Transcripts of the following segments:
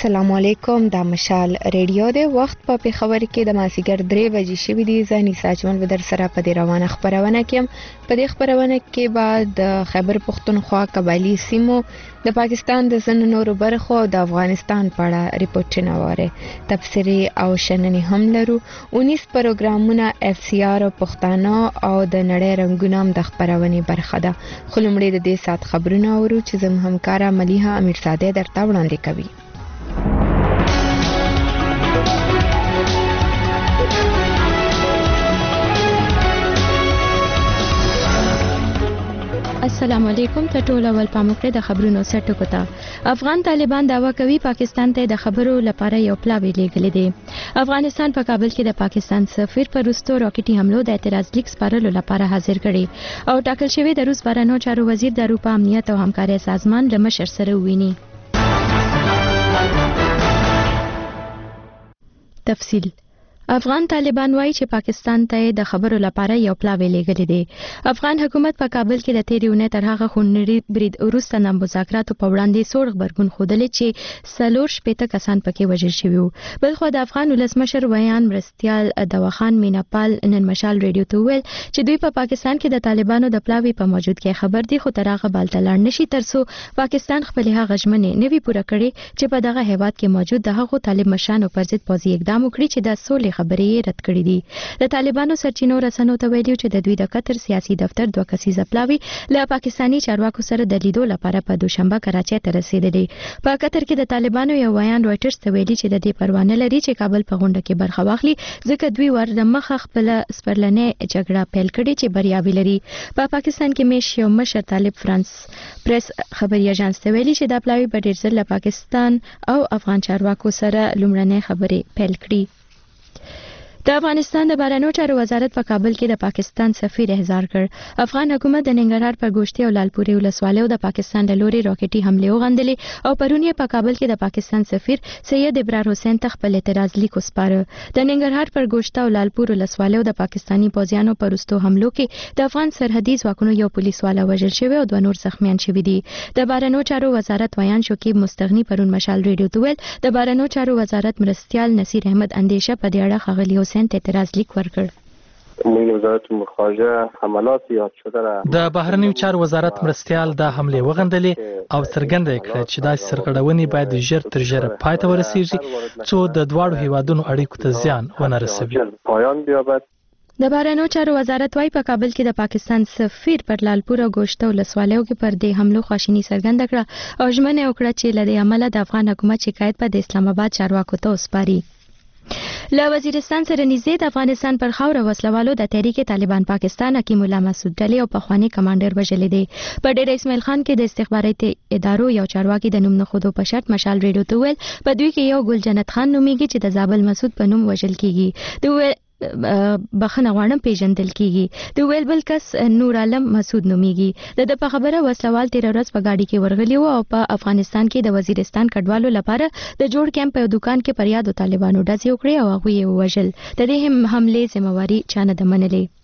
السلام علیکم د مشال ریډیو د وخت په پیښور کې د مازیګر 3 بجې شوې دي. ځاني ساجمن بدر سره په دې روانه خبرونه کې په دې خبرونه کې بعد د خیبر پختونخوا قبایلی سیمو د پاکستان د ځینو نورو برخو او د افغانستان په اړه ریپورتونه واره تفسیری او شننې هم لرو. 19 پروګرامونه اف سی آر او پښتانه او د نړۍ رنگونه هم د خبرونه برخه ده. خلمړې د دې سات خبرونه اورو چې زموږ همکارا ملیحه امیرزاده درته وړاندې کوي. السلام علیکم. ته ټول اول پاموکړه د خبرونو سرټکو ته. افغان طالبان دعوا کوي پاکستان ته د خبرو لپاره یو پلاوی لیږلی دی. افغانستان په کابل کې د پاکستان سفیر پر وروستو راکټي حملو د اعتراض لیک سپارلو لپاره حاضر کړي او ټاکل شوی د روس بهرنیو چارو وزیر د اروپا امنیت او همکارۍ سازمان له مشر سره وویني. تفصیل. افغان طالبان وایي چې پاکستان ته د خبرو لپاره یو پلاوی لیږلی دی. افغان حکومت په کابل کې د تیرې اونۍ تر هغه خونړي برید وروسته د مذاکراتو په وړاندې سوړ غبرګون ښودلی چې 4 کسان پکې وژل شوي وو. بلخوا د افغان ولسمشر ویان مرستیال دواخان میناپال نن مشال ریډیو ته وویل چې دوی په پاکستان کې د طالبانو د پلاوی په موجودګۍ خبر دي، خو تر هغه بالته لاړ نشي ترڅو پاکستان خپلې هغه ژمنې نه وي پوره کړې چې په دغه هیواد کې موجود د هغو طالب مشرانو پر ضد پوځي اقدام وکړي چې د سولې خبرې رد کړې دي. د طالبانو سرچینو رسنو ته ویلي چې د دوی د قطر سیاسي دفتر 2 کسیزه پلاوی له پاکستاني چارواکو سره د لیدو لپاره په دوشنبه کراچۍ ته رسیدلی. په قطر کې د طالبانو یو ویان رويټرز ته ویلي چې د دې پروا نه لري چې کابل په غونډه کې برخه واخلي ځکه دوی ور مخه خپل سپرلنې جګړه پیل کړې چې بریاوي لري. په پاکستان کې مېش یو مشر طالب فرانس پریس خبري اژانس ته ویلي چې دا پلاوی په ډیر ځل له پاکستان او افغان چارواکو سره لومړنۍ خبرې پیل کړي. د افغانستان د بهرنیو چارو وزارت په کابل کې د پاکستان سفیر احضار کړ. افغان حکومت د ننګرهار پر ګوشتي او لالپورې ولسوالیو د پاکستان له لوري راکټي حملې وغندلې او پرون یې په کابل کې د پاکستان سفیر سید ابرار حسین ته خپل اعتراض لیک وسپاره. د ننګرهار پر ګوشته او لالپور ولسوالیو د پاکستاني پوځیانو پر وروستو حملو کې د افغان سرحدي ځواکونو یو پولیسوالا وژل شوی او 2 نور زخمیان شوي دي. د بهرنیو چارو وزارت ویان شکیب مستغنی پرون مشال ریډیو ته ویل د بهرنیو چارو وزارت مرستیال نصیر احمد اندیشه په دې اړه ښاغلي حسین ته اعتراض لیک ورکړ. وزارت مخارجه حملات یاد شده را د بهرنیو چارو وزارت مرستیال د حمله وغندلې او څرګنده کړه چې دا سرغړونې باید ژر تر ژره پای ته ورسیږي څو د دواړو هیوادونو اړیکو ته زیان ونه رسوي. پایان بیابد. د بهرنیو چارو وزارت وايي په کابل کې د پاکستان سفیر پر لالپور او ګوشته ولسوالیو کې پر دې حملو خواشیني څرګنده کړه او ژمنه وکړه چې له دې عمله د افغان حکومت شکایت په د اسلام آباد چارواکو ته وسپاري. له وزیرستان سره نږدې د افغانستان پر خاوره وسلوالو د تحریک طالبان پاکستان حکیم الله مسعود ډلې او پخوانی کمانډر وژلې دي. په ډېر اسماعیل خان کې د استخباراتي ادارو یو چارواکي د نوم نه خودو په شرط مشال ریډیو ته ویل په دوی کې یو ګل جنت خان نومیږي چې د زابل مسعود په نوم وژل کیږي. دوی بخنه غواړم پیژندل کیږي. د ویل بل کس نور عالم مسعود نومیږي. د په خبره وسلوال 13 ورځ په گاډي کې ورغلی و او په افغانستان کې د وزیرستان کډوالو لپاره د جوړ کیمپ په دکان کې پر یادو طالبانو ډزې وکړې او هغه یې وژل. د دې حمله ذمہواری چانه د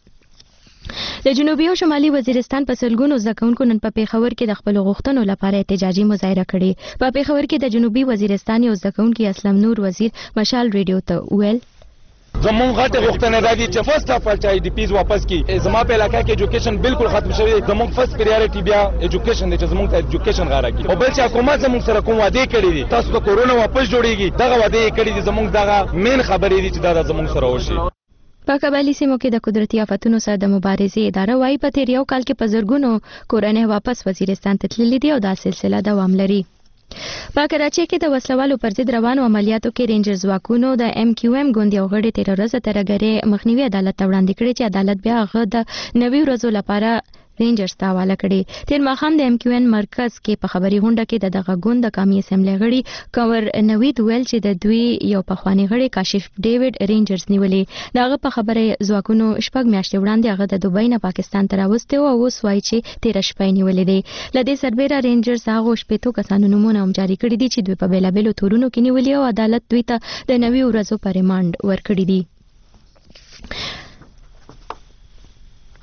منلې. د جنوبي او شمالي وزیرستان په سلګونو ځکهونکو نن په پیښور کې د خپل غوښتنو لپاره احتجاجي مظاهره کړې. په پیښور کې د جنوبي وزیرستان یو ځکهونکي اسلام نور وزیر مشال ریډیو ته ویل زمون غټه غوښتنه ده چې فرست اف آل چای ډی پیز واپس کی. زما په علاقې کې ایجوکیشن بالکل ختم شوی. زمون فرست پریارټي بیا ایجوکیشن دی چې زمون ته ایجوکیشن غاره کی. او بل چې حکومت زمون سره کوم وعده کړی دي تاسو د کورونا واپس جوړیږي دغه وعده کړی دي. زمون دغه مین خبرې دي چې دا زمون سره وشي. په قبایلی سیمو کې د قدرتي آفتونو سره د مبارزې اداره وايي په تیر یو کال کې په زرګونو کورنۍ واپس وزیرستان ته تللي دي او دا سلسله دوام لري. په کراچۍ کې د وسلوالو پر ضد روانو عملیاتو کې رینجر ځواکونو د ام کیو ام ګوند یو غړي 13 ورځې ترګری مخنیوي عدالت ته وړاندې کړی چې عدالت بیا هغه د 90 ورځو لپاره رینجرز ته حواله کړي. تیر ماښام د ام کیو ان مرکز کې په خبري غونډه کې دغه ګوند د قومي اسمبلی غړي کور نوید ویل چې د دوی یو پخوانی غړي کاشف ډیوډ رینجرز نیولې. دغه په خبره ځواکونو شپږ میاشتې وړاندې هغه د دوبۍ نه پاکستان ته راوسته او اوس وایي چې 13 شپې نیولې دي. لدې سربېره رینجرز هغه شپېتو کسانو نومونه هم جاری کړي دي چې دوی په بیلابېلو تورونو کې نیولې او عدالت دوی ته د 90 ورځو پر ریماند ورکړي دي.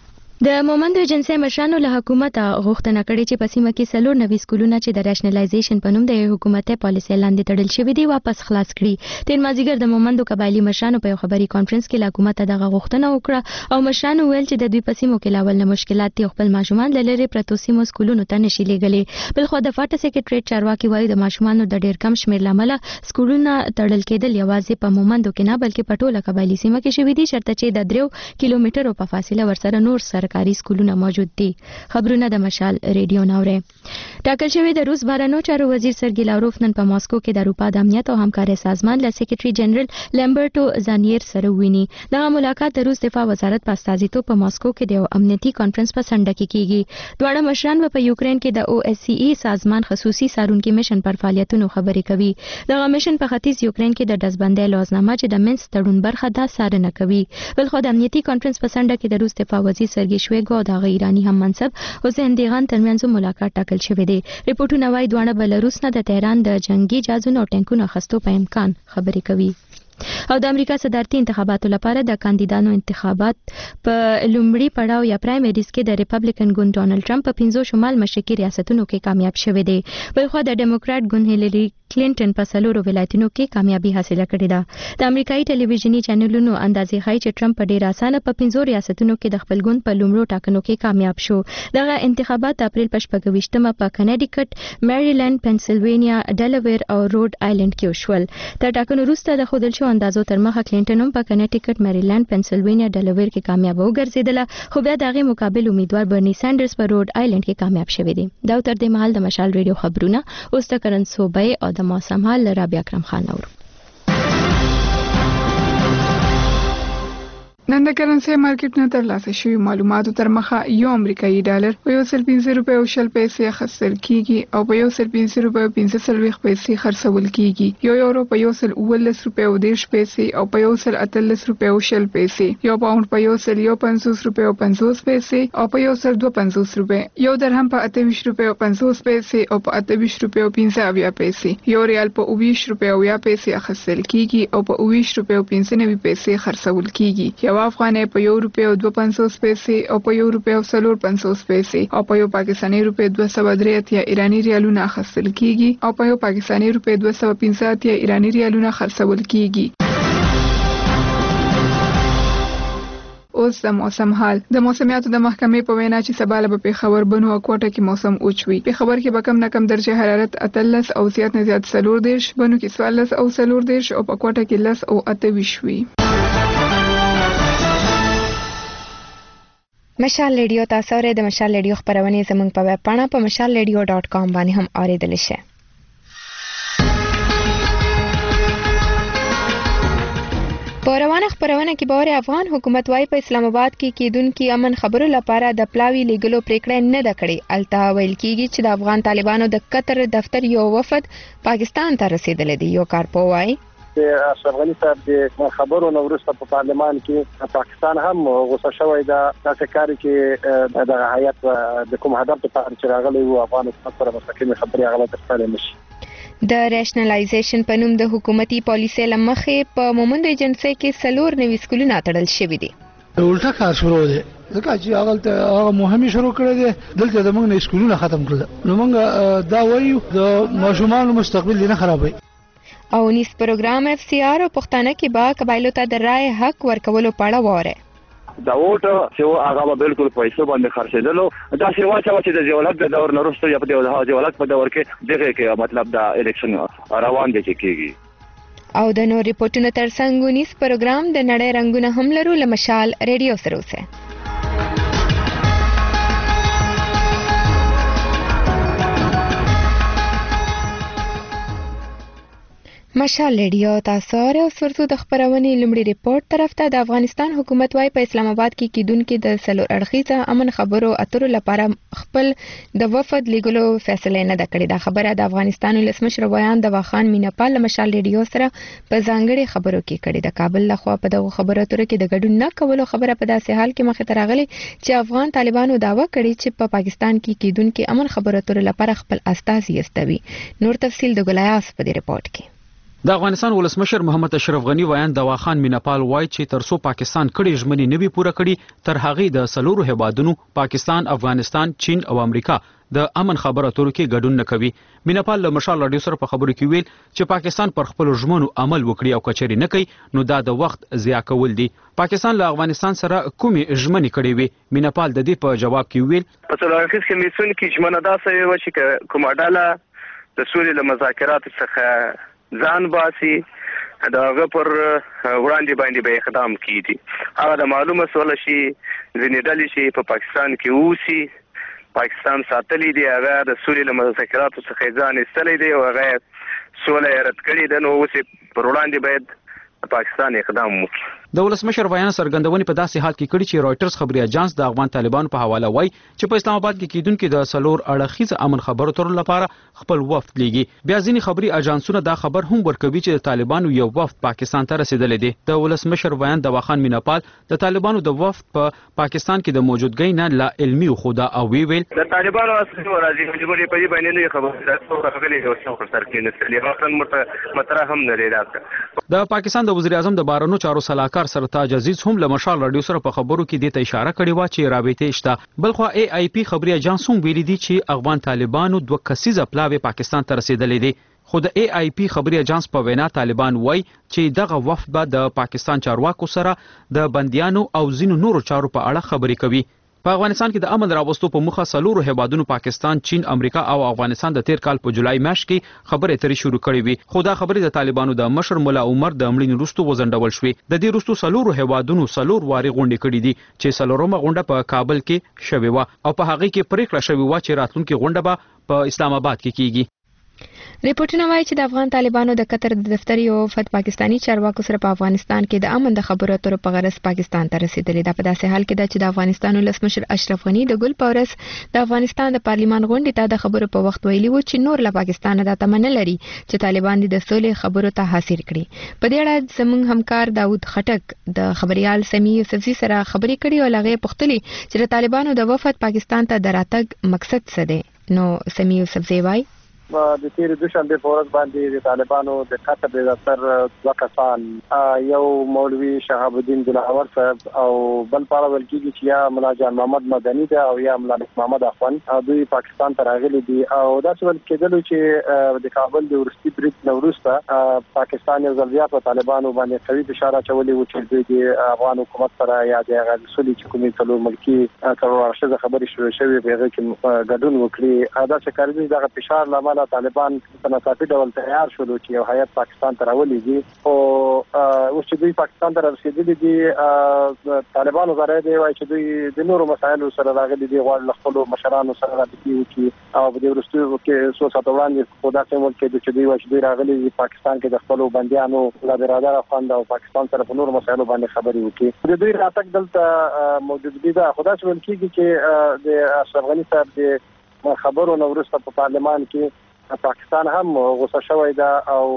د مومندو جنسي مشرانو له حکومت غوښتنه کړې چې په سیمه کې 4 نوي سکولونه چې د راشنلایزیشن په نوم د حکومتي پالیسۍ لاندې تړل شوي دي واپس خلاص کړي. تیر مازیګر د مومندو قبایلی مشرانو په خبري کانفرنس کې له حکومت دغه غوښتنه وکړه او مشرانو ویل چې د دوی په سیمو کې لاول نه مشکلات دي خپل ماشومان لری پرتو سیمو سکولونو ته نشي لګلې. بل خو د فاټا سیکریټریټ چارواکي وایي د ماشومانو د ډیر کم شمیر لامل سکولونه تړل کېدل یوازې په مومندو کې نه بلکې په ټوله قبایلی سیمه کې شوي دي شرط چې د 3 کیلومترو په فاصله ورسره نور سرکاري سکولونه موجود دي. خبرونه د مشال ریډیو ناوره. ټاکل شوی د روس بهرنیو چارو وزیر سرګی لاوروف نن په ماسکو کې د اروپا د امنیت او همکارۍ سازمان له سیکریټري جنرال لامبرټو زانیر سره ویني. دغه ملاقات د روس دفاع وزارت په استازیتوب په ماسکو کې د امنیتي کانفرنس په سنډه کې کیږي. دواړه مشران په یوکرين کې د OSCE سازمان خصوصي سارونکي میشن پر فعالیتونو خبرې کوي. دغه میشن په ختیځ یوکرين کې د دزبندۍ لوزنامه چې د منس تړون برخه ده څارنه کوي. بل خو د امنیتي کانفرنس په سنډه کې د روس دفاع وزیر سرګی شویګو او د ایرانی هم منصب حسین دیغان ترمنځ ملاقات ټاکل شوی دی. ریپورتونه وايي دوه بلاروس نه د تهران د جنگي جهازونو او ټانکونو خستو په امکان خبرې کوي. او د امریکا صدارتي انتخاباتو لپاره د کاندیدانو انتخابات په لومړي پړاو یا پرایمریز کې د ریپبلیکن ګوند ډونالد ټرمپ په 15 شمال مشرقي ریاستونو کې کامیاب شوی دی. بلخو د ډیموکرات ګوند هیلری کلینټن په 4 ولایتونو کې کامیابی حاصله کړې ده. د امریکایي ټلویزیونی چینلونو اندازې ښایي چې ټرمپ په ډیر اسانه په 15 ریاستونو کې د خپل ګوند په لومړو ټاکنو کې کامیاب شو. دغه انتخابات د اپریل په 28مه په کنیډیکټ، میریلند، پنسلوانیا، ډیلاویر او روډ آیلند کې وشول. تر ټاکنو وروسته د خودل شو اندازو تر مخه کلینټن هم په کنیډیکټ، میریلند، پنسلوانیا، ډیلاویر کې کامیاب وګرځیدله، خو بیا دغه مقابل امیدوار برنی سانډرز په روډ آیلند کې کامیاب شوی دی. دا تر دې مهال د مشال ریډیو خبرونه اوس د کرن صوبې او د موسم حال رابعه اکرم خان اورو. نن د کرنسي مارکیټ نه ترلاسه شوی معلوماتو تر مخه یو امریکایي ډالر په 1.50 روپۍ او 0 پیسې اخیستل کیږي او په 1.50 روپۍ او 45 پیسې خرڅول کیږي. یو یورو په 1.19 روپۍ او 10 پیسې او په 1.18 روپۍ او 0 پیسې. یو پاوند په 1.50 روپۍ او 50 پیسې او په 1.52 روپۍ. یو درهم په 28 روپۍ او 50 پیسې او په 28 روپۍ او 50 پیسې. یو ریال په 20 روپۍ او 10 پیسې اخیستل کیږي او په 20 روپۍ او 95 پیسې خرڅول کیږي. افغانۍ په 1 روپۍ او 2.50 پیسې او په 1 روپۍ او 4.50 پیسې او په یو پاکستاني روپۍ 203 ایرانی ریالونه اخیستل کیږي او په یو پاکستاني روپۍ 250 ایرانی ریالونه خرڅول کیږي. اوس د موسم حال. د موسمیاتو د محکمې په وینا چې سبا له پیښور، بنو او کوټه کې موسم اوچوي. پیښور کې به کم نه کم درجه حرارت 13 او زیات نه زیات 14، بنو کې 14 او 14 او په کوټه کې 10 او 28 وي. مشال ریډیو تاسو اورئ. د مشال ریډیو خبرونه زموږ په ویب پاڼه په mashalradio.com باندې هم اوریدل شي. په روانه خبرونه کې باور افغان حکومت وايي په اسلام آباد کې کېدونکو امن خبرو لپاره د پلاوی لیګلو پریکړه نه ده کړې. الته ویل کېږي چې د افغان طالبانو د قطر دفتر یو وفد پاکستان ته رسیدلی دی. یو کارپو وايي اشرف غنی صاحب د خبرو نو ورسته په پارلمان کې پاکستان هم غوسه شوی دا تاسو کاری کې د هیئت د کوم هدف ته چې راغلی وو افغان حکومت سره مستقیمه خبري غلط ترسره نشي. د راشنلایزیشن په نوم د حکومتي پالیسۍ لمخې په مومند ایجنسي کې 4 نوي سکولونه تړل شوي دي. الټا کار شروع دي ځکه چې هغه مهمه شروع کړې ده دلته د موږ سکولونه ختم کړل. نو موږ دا وایو د ماشومان مستقبل نه خرابوي. او نیس پروګرام FCR او پښتانه کې با قبایلو ته د رائے حق ورکولو پاړه واره. دا ووټ چې هغه بالکل پیسو باندې خرڅېدلو دا چې واچو چې د جولت د دور نورسته یا په جولت په دور کې دغه کې مطلب دا الیکشن روان دي چې کیږي. او د نور ریپورتونو ترڅنګ نیس پروګرام د نړۍ رنگونه هم لرو لمشال ریډیو سره اوسه. مشال ریډیو تاسو او سرتو د خبرونې لمړي ریپورت طرف ته د افغانستان حکومت وايي په اسلام آباد کې کېدونکو د سلور اړخیزه امن خبرو اترو لپاره خپل د وفد لیګلو فیصله نه ده کړې. دا خبره د افغانستان ولسمشر بیان د واخان مینپال مشال ریډیو سره په ځانګړي خبرو کې کړې. د کابل لخوا په دغه خبرو اترو کې د ګډون نه کولو خبره په داسې حال کې مخې ته راغلي چې افغان طالبانو داوا کړی چې په پاکستان کې کېدونکو امن خبرو اترو لپاره خپل استازي استوي. نور تفصیل د ګلایاس په دې ریپورت کې. د افغانستان ولسمشر محمد اشرف غنی ویان دواخان میناپال وایي چې ترڅو پاکستان کړي ژمنې نه وي پوره کړي تر هغې د څلورو هیوادونو پاکستان، افغانستان، چین او امریکا د امن خبرو اترو کې ګډون نه کوي. میناپال له مشال راډیو سره په خبرو کې ویل چې پاکستان پر خپل ژمنو عمل وکړي او کچري نه کوي نو دا د وخت ضیاع کول دي. پاکستان له افغانستان سره کومې ژمنې کړې وي؟ میناپال د دې په جواب کې ویل په څلورخیز کمیسیون کې ژمنه داسې و چې کومه ډله د سولې له مذاکراتو څخه ځان باسي دا هغه پر وړاندې باندې به اقدام کیږي. هغه د معلومه سوله شي ځینې ډلې چې په پاکستان کې اوسي پاکستان ساتلی دی هغه د سولې له مذاکراتو څخه ځان ایستلی دی او هغه سوله یې رد کړې ده نو اوس پر وړاندې باید پاکستان اقدام وکړي. د ولسمشر بیان څرګندونې په داسې حال کې کړي چې رويټرز خبري اژانس د افغان طالبانو په حواله وایي چې په اسلام آباد کې کیدونکو د څلور اړخیز امن خبرو ترلو لپاره خپل وفد لیږي. بیا ځینې خبري اژانسونه دا خبر هم ورکوي چې د طالبانو یو وفد پاکستان ته رسیدلی دی. د ولسمشر بیان د واخان میناپال د طالبانو د وفد په پاکستان کې د موجودګۍ نه لا علمي خوده او ویل د طالبانو اصلي ورازي مجبورې په دې باندې نه خبره ده راغلي او څو سر کې نسلي غوښتن مطرح هم نه لري. د پاکستان د وزیر اعظم د بهرنیو چارو سلاکار سرتاج عزیز هم له مشال راډیو سره په خبرو کې د ته اشاره کړې و چې رابطې شته. بلخو AIP خبري اژانس هم ویلي دي چې افغان طالبانو دوه کسیزه پلاوی پاکستان ته رسیدلې دي. خو د AIP خبري اژانس په وینا طالبان وایي چې دغه وفد به د پاکستان چارواکو سره د بنديانو او ځینو نورو چارو په اړه خبرې کوي. په افغانستان کې د امن راوستو په مخه څلورو هیوادونو پاکستان، چین، امریکا او افغانستان د تیر کال په جولای میاشت کې خبرې اترې شروع کړې وي. خو دا خبرې د طالبانو د مشر مولا عمر د مړینې وروسته وځنډول شوې. د دې وروسته څلورو هیوادونو څلور واري غونډې کړې دي چې څلورمه غونډه په کابل کې شوې و او په هغه کې پریکړه شوې و چې راتلونکي غونډه به په اسلام آباد کې کیږي. ریپورتونه وایي چې د افغان طالبانو د قطر د دفتر یو وفد پاکستانی چارواکو سره په افغانستان کې د امن د خبرو اترو په غرض پاکستان ته رسیدلی. دا په داسې حال کې ده چې د افغانستان ولسمشر اشرف غنی د ګل پورس د افغانستان د پارلیمان غونډې ته د خبرو په وخت ویلي و چې نور له پاکستان د تمنه لري چې طالبان د سولې خبرو ته حاضر کړي. په دې اړه زموږ همکار داوود خټک د خبريال سمی یوسفزي سره خبرې کړې او هغه پوښتلي چې د طالبانو د وفد پاکستان ته د راتګ مقصد څه دی. نو سمی یوسفزي وایي د تیر دوشنبه په ورځ باندې د طالبانو د قطر د دفتر دوه کسان یو مولوي شهاب الدین دلاور صاحب او بل پاره ول کېږي چې یا ملا جان محمد مدني ده او یا ملا محمد اخوان دوی پاکستان ته راغلي دي او دا څه ول کېدل چې د کابل د ورستي برید نوروسته پاکستان یو ځل بیا په طالبانو باندې قوي اشاره چولې و چې دوی د افغان حکومت سره یا د غلسولي چې کومې څلور ملکی څلور ارشد خبرې شروع شوې په هغه کې ګډون وکړي. دا څه کار دي دغه فشار لامل طالبان په ناڅاپي ډول تیار شول چې یو هیئت پاکستان ته راولېږي او اوس چې دوی پاکستان ته رسېدلي دي طالبانو زره دی وایي چې دوی د نورو مسایلو سره راغلي دي غواړي خپل مشرانو سره رابطې وکړي او په دې وروستیو کې څو ساعته وړاندې خو داسې ملک کې چې دوی وایي چې دوی راغلي دي پاکستان کې د خپلو بندیانو له برادر افغان او پاکستان سره په نورو مسایلو باندې خبرې وکړي. د دوی راتګ دلته موجود دي دا خو داسې ویل کېږي چې د اشرف غني صاحب د خبرو نه وروسته په پارلمان کې پاکستان هم غوسه شوی ده او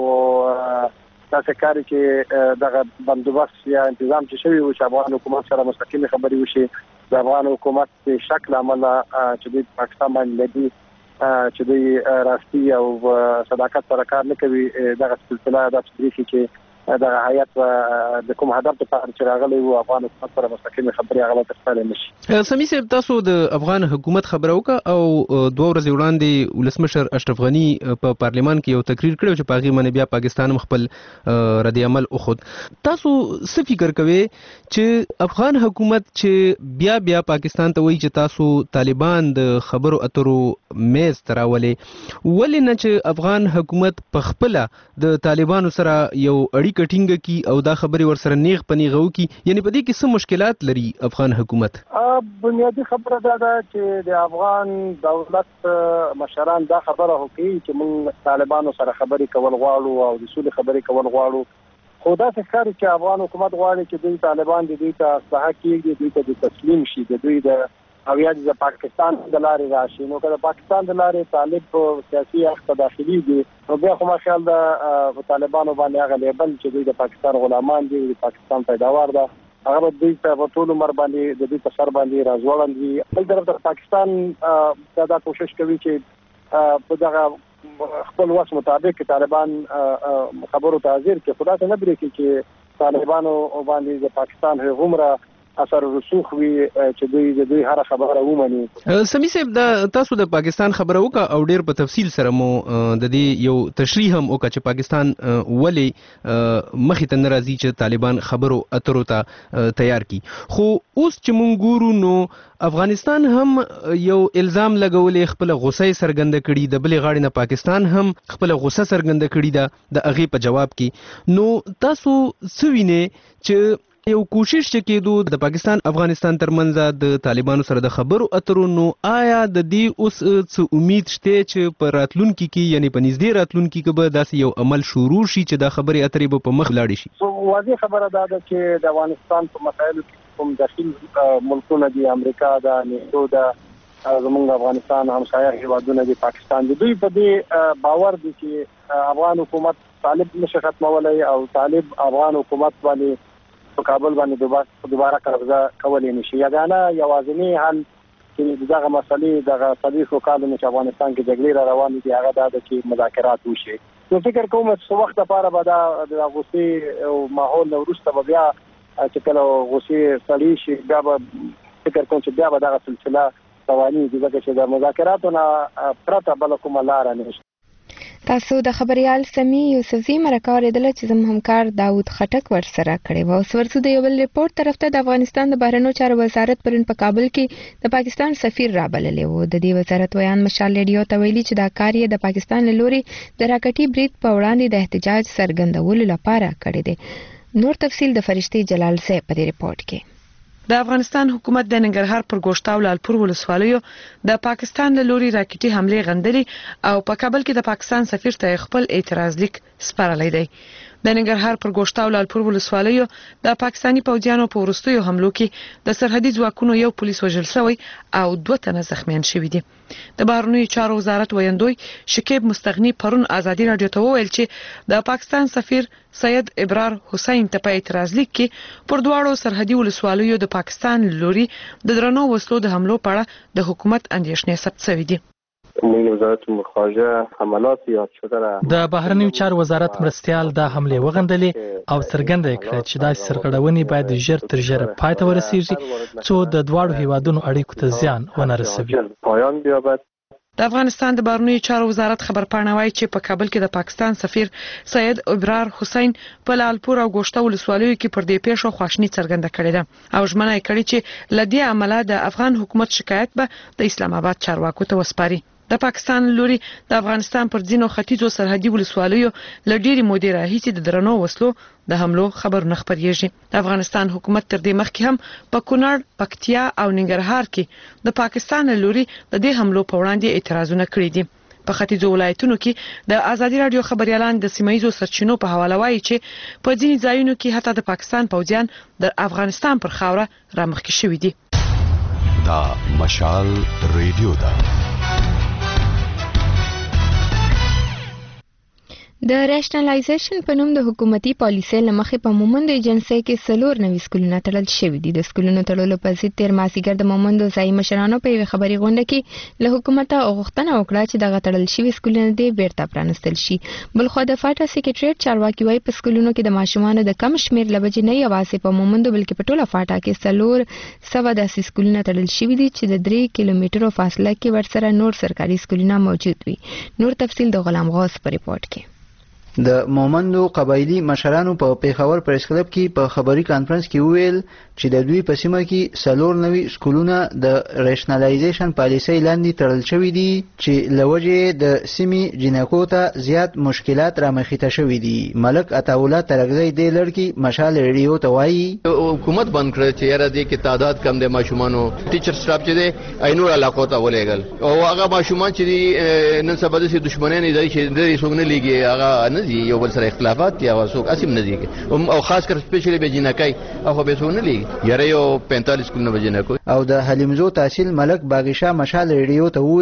تاسو کاری چې دغه بندوبست یا تنظیم چې شوی و چې افغان حکومت سره مستقیم خبرې وشي د افغان حکومت په شکل عمل چې د پاکستان باندې لدی چې د راستي او صداقت سره کار نه کوي دغه سلسله د تدریسي کې دغه هیئت د کوم هدف لپاره چې راغلی و افغان حکومت سره مستقیم خبرې هغه ترسره نشي. سمي صاحب تاسو د افغان حکومت خبره وکړه او 2 ورځې وړاندې ولسمشر اشرف غنی په پارلیمان کې یو تقریر کړو چې پاغي باندې بیا پاکستان خپل رد عمل وخود. تاسو څه فکر کوئ چې افغان حکومت چې بیا پاکستان ته وایي چې تاسو طالبان د خبرو اترو میز تراولې ولې نه چې افغان حکومت په خپل د طالبانو سره یو اړیکه ټینګه کی او دا خبري ورسره نیغ پنیغو کی یعنی په دې کې څه مشکلات لري افغان حکومت؟ بنیادی خبره ده چې د افغان دولت مشران دا خبره کوي چې موږ طالبانو سره خبرې کول غواړو او د سولې خبرې کول غواړو خو دا ښکاري چې افغان حکومت غواړي چې دوی طالبان د دوی ته اصلاح کیږي دوی ته تسلیم شي د دوی د او یا د پاکستان د لارې راشي. نو که د پاکستان د لارې طالب په سیاسي اړخ ته داخلي دي نو بیا خو ماشاء الله طالبانو باندې هغه لیبل چې دوی د پاکستان غلامان دي د پاکستان پیداوار ده هغه دوی په ټول عمر باندې د دوی په سر باندې راځوړندي. بل طرف ته پاکستان دا کوشش کوي چې په دغه خپل وس مطابق طالبان خبرو ته حاضر کې خدا ته نه بریږي چې طالبانو باندې د پاکستان هغومره اثر رسوخ وي چې دوی هر خبره ومني. سمي صاحب د تاسو د پاکستان خبره وکړه او ډیر په تفصیل سره مو د دې یو تشریح هم وکړه چې پاکستان ولې مخې ته ناراضي چې طالبان خبرو اترو ته تیار کی. خو اوس چې مونږ ګورو نو افغانستان هم یو الزام لګولې خپل غوسه سرګند کړي د بلې غاړې نه پاکستان هم خپل غوسه سرګند کړي د اغه په جواب کې. نو تاسو سوینه چې یو کوشش چې کېدو د پاکستان افغانستان ترمنځ د طالبانو سره د خبرو اترو نو آیا د دې اوس څه امید شته چې په راتلونکي کې یعنی په نږدې راتلونکي کې به داسې یو عمل شروع شي چې د خبرې اترې به په مخ لاړ شي؟ واضح خبره ده چې د افغانستان په مسایلو کې کوم داخلي ملکونه دي، امریکا ده، نیټو ده، زمونږ افغانستان همسایه هیوادونه دي، پاکستان دي، دوی په دې باور دي چې افغان حکومت طالب نشي ختمولای او طالب افغان حکومت باندې په کابل باندې دوباره قبضه کولای نشي. یګانه یوازینی حل چې دغه مسلې دغه صدیق وکاله چې افغانستان کې جګړې روان دي هغه دا چې مذاکرات وشي. نو فکر کوم چې وخت لپاره به د غوسې او ماحول وروسته به بیا چې کله غوسې سړی شي بیا به فکر کوم چې بیا به دغه سلسله رواني دي ځکه چې د مذاکراتو نه پرته بل کومه لار نشته. تاسو د خبريال سمي یوسفزي مرکه اوریدل چې زموږ همکار داوود خټک ورسره کړی و. اوس ورسو د یو بل ریپورت طرف ته د افغانستان د بهرنیو چارو وزارت پرون په کابل کې د پاکستان سفیر رابللی و. د دې وزارت ویان مشال ریډیو ته ویلي چې دا کار یې د پاکستان له لوري د راکټي برید په وړاندې د احتجاج څرګندولو لپاره کړی دی. نور تفصیل د فرشتي جلال صاحب په دې ریپورت کې. د افغانستان حکومت د ننګرهار پر ګوشتاو لالپور ولسوالیو د پاکستان له لوري راکټي حمله غندلي او په کابل کې د پاکستان سفیر ته خپل اعتراض لیک سپارلی دی. د ننګرهار پر ګوشتاو لالپور ولسوالیو د پاکستاني پوځیانو په وروستیو حملو کې د سرحدي ځواکونو یو پولیس وژل شوی او 2 تنه زخمیان شوي دي. د بهرنیو چارو وزارت ویاندوی شکیب مستغنی پرون آزادي رادیو ته وویل چې د پاکستان سفیر سید ابرار حسین ته په اعتراض لیک کې پر دواړو سرحدي ولسوالیو د پاکستان لوري د درنو وسلو د حملو په اړه د حکومت اندېښنې ثبت شوې دي. وزارت مخارجه حملات یاد شده را د بهرنیو چارو وزارت مرستيال د حمله وغندلې او څرګنده کړه چې دا سرغړونې باید ژر تر ژره پای ته ورسیږي څو د دواړو هیوادونو اړیکو ته زیان ونه رسوي. پایان بیابد. د افغانستان د بهرنیو چارو وزارت خبرپاڼه وايي چې په کابل کې د پاکستان سفیر سید ابرار حسین په لالپور او ګوشته ولسوالیو کې پر دې پیښو خواشنی څرګنده کړې ده او ژمنه یې کړې چې لدې عمله د افغان حکومت شکایت به د اسلام آباد چارواکو ته وسپاري. د پاکستان لوري د افغانستان پر ځینو ختیځو سرحدي ولسوالیو لډيري مودې راهیسې د درنو وسلو د حملو خبرونه خبريږي. د افغانستان حکومت تر دې مخکې هم په کونړ، پکتیا او ننګرهار کې د پاکستان لوري د دې حملو په وړاندې اعتراضونه کړي دي. په ختیځو ولایتونو کې د آزادي رادیو خبريالان د سیمایي سرچینو په حواله وایي چې په ځینې ځایونو کې حتی د پاکستان پوځیان د افغانستان پر خاوره رامخکې شوي دي. دا مشال ریډیو دا د ریشنلایزیشن په نوم د حکومتي پالیسۍ لمخې په مومند ایجنسۍ کې 4 نوي سکولونه تړل شوي دي. د سکولونو تړلو په ضد تیر مازیګر د مومندو ځایي مشرانو په یوه خبري غونډه کې له حکومته غوښتنه وکړه چې دغه تړل شوي سکولونه دې بیرته پرانستل شي. بلخو د فاټا سیکریټریټ چارواکي وايي په سکولونو کې د ماشومانو د کم شمیر له وجې نه یوازې په مومندو بلکې په ټوله فاټا کې 400 داسې سکولونه تړل شوي دي چې د 3 کیلومترو فاصله کې ورسره نور سرکاري سکولونه موجود وي. نور تفصیل د غلام غوث په ریپورت کې. د مومندو قبایلی مشرانو په پیښور پریس کلب کې په خبري کانفرنس کې ویل چې د دوی په سیمه کې 4 نوي سکولونه د ریشنلایزیشن پالیسۍ لاندې تړل شوي دي چې لوجه د سیمې جنکو ته زیات مشکلات رامخې ته شوي دي. ملک عطاوله ترغزی د لړکی مشال ریډیو ته وایي حکومت بند کړ چې یاره دې کې تعداد کم د ماشومانو ټیچر سټاف چې دی اینو علاقو ته ولېګل او هغه ماشومان چې نن سبا د دښمنۍ نه دی چې د څنګه لګي هغه یو بل سره اختلافات یا وسوک اسیم نه دي او خاص کر سپیشلی به جنکای او به څونه لګي یاره یو 45 کلونه به جنکو. او د حلیمزو تحصیل ملک باغیشا مشال ریډیو ته ویل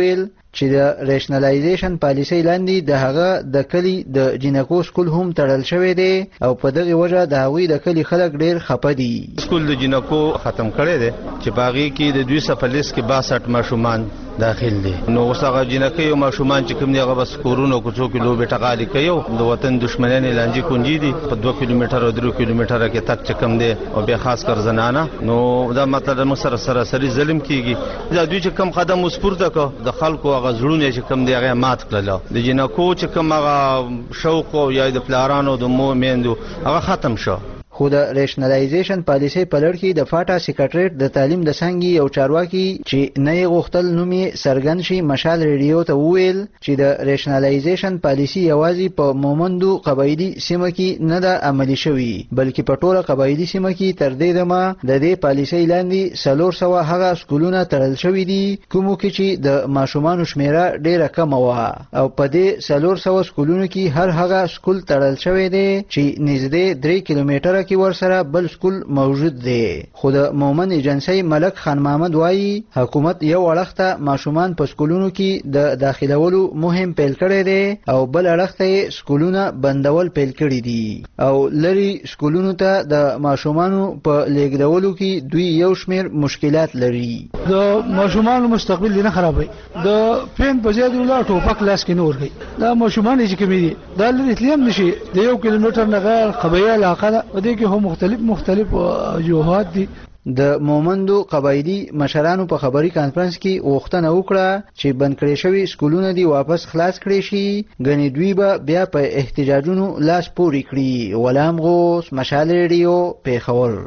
چې د ریشنلایزیشن پالیسۍ لاندې د هغه د کلی د جنکو سکول هم تړل شوی دی او په دغه وجه د هغوی د کلی خلک ډیر خپه دي. سکول د جنکو ختم کړی دی چې باغی کې د 240 کې 62 ماشومان داخل دي. نو اوس هغه جنکې او ماشومان چې کوم دی هغه بس کورونو کوڅو کې لوبې ټغالي کوي. د وطن دشمنان لانجې کونجي دي په 2 کیلومتر او 3 کیلومتر کې تک چې کم دی او به خاص کر زنانه. نو دا مطلب مو سره ظلم کیږي. دا دوی چې کم قدم وسپورته کو د خلکو هغه زړونه چې کم دی هغه مات کړل. د جنکو چې کم هغه شوق او یا د پلارانو د مومندو هغه ختم شو. خو د ریشنلایزیشن پالیسۍ په لړ کې د فاټا سیکریټریټ د تعلیم د څانګې یو چارواکي چې نه یې غوښتل نوم یې څرګند شي مشال ریډیو ته وویل چې د ریشنلایزیشن پالیسي یوازې په مومندو قبایلي سیمه کې نه ده عملي شوې بلکې په ټوله قبایلي سیمه کې تر دې دمه د دې پالیسۍ لاندې 400 هغه سکولونه تړل شوي دي کومو کې چې د ماشومانو شمیره ډیره کمه وه او په دې 400 سکولونو کې هر هغه سکول تړل شوی دی چې نږدې 3 کیلومتره کې ورسره بل سکول موجود دی. خو د مومن ایجنسی ملک خان محمد وایي حکومت یو اړخ ته ماشومان په سکولونو کې د داخلولو مهم پیل کړی دی او بل اړخ ته سکولونه بندول پیل کړي دي او لري سکولونو ته د ماشومانو په لیږدولو کې دوی یو شمیر مشکلات لري. د ماشومانو مستقبل نه خرابوي. د پین په ځای ولا ټوپک لاس کې نور گئی. دا ماشومان چې کومې دي دا لري تلیم نشي د 1 کیلومتر نه غیر قبایل علاقه ده کې هم مختلف جوهات دي. د مومندو قبایلی مشرانو په خبري کانفرنس کې غوښتنه وکړه چې بند کړي شوی سکولونه دی واپس خلاص کړي شي غني دوی به بیا په احتجاجونو لاس پوري کړي. غلام غوث مشال ریډیو پیښور.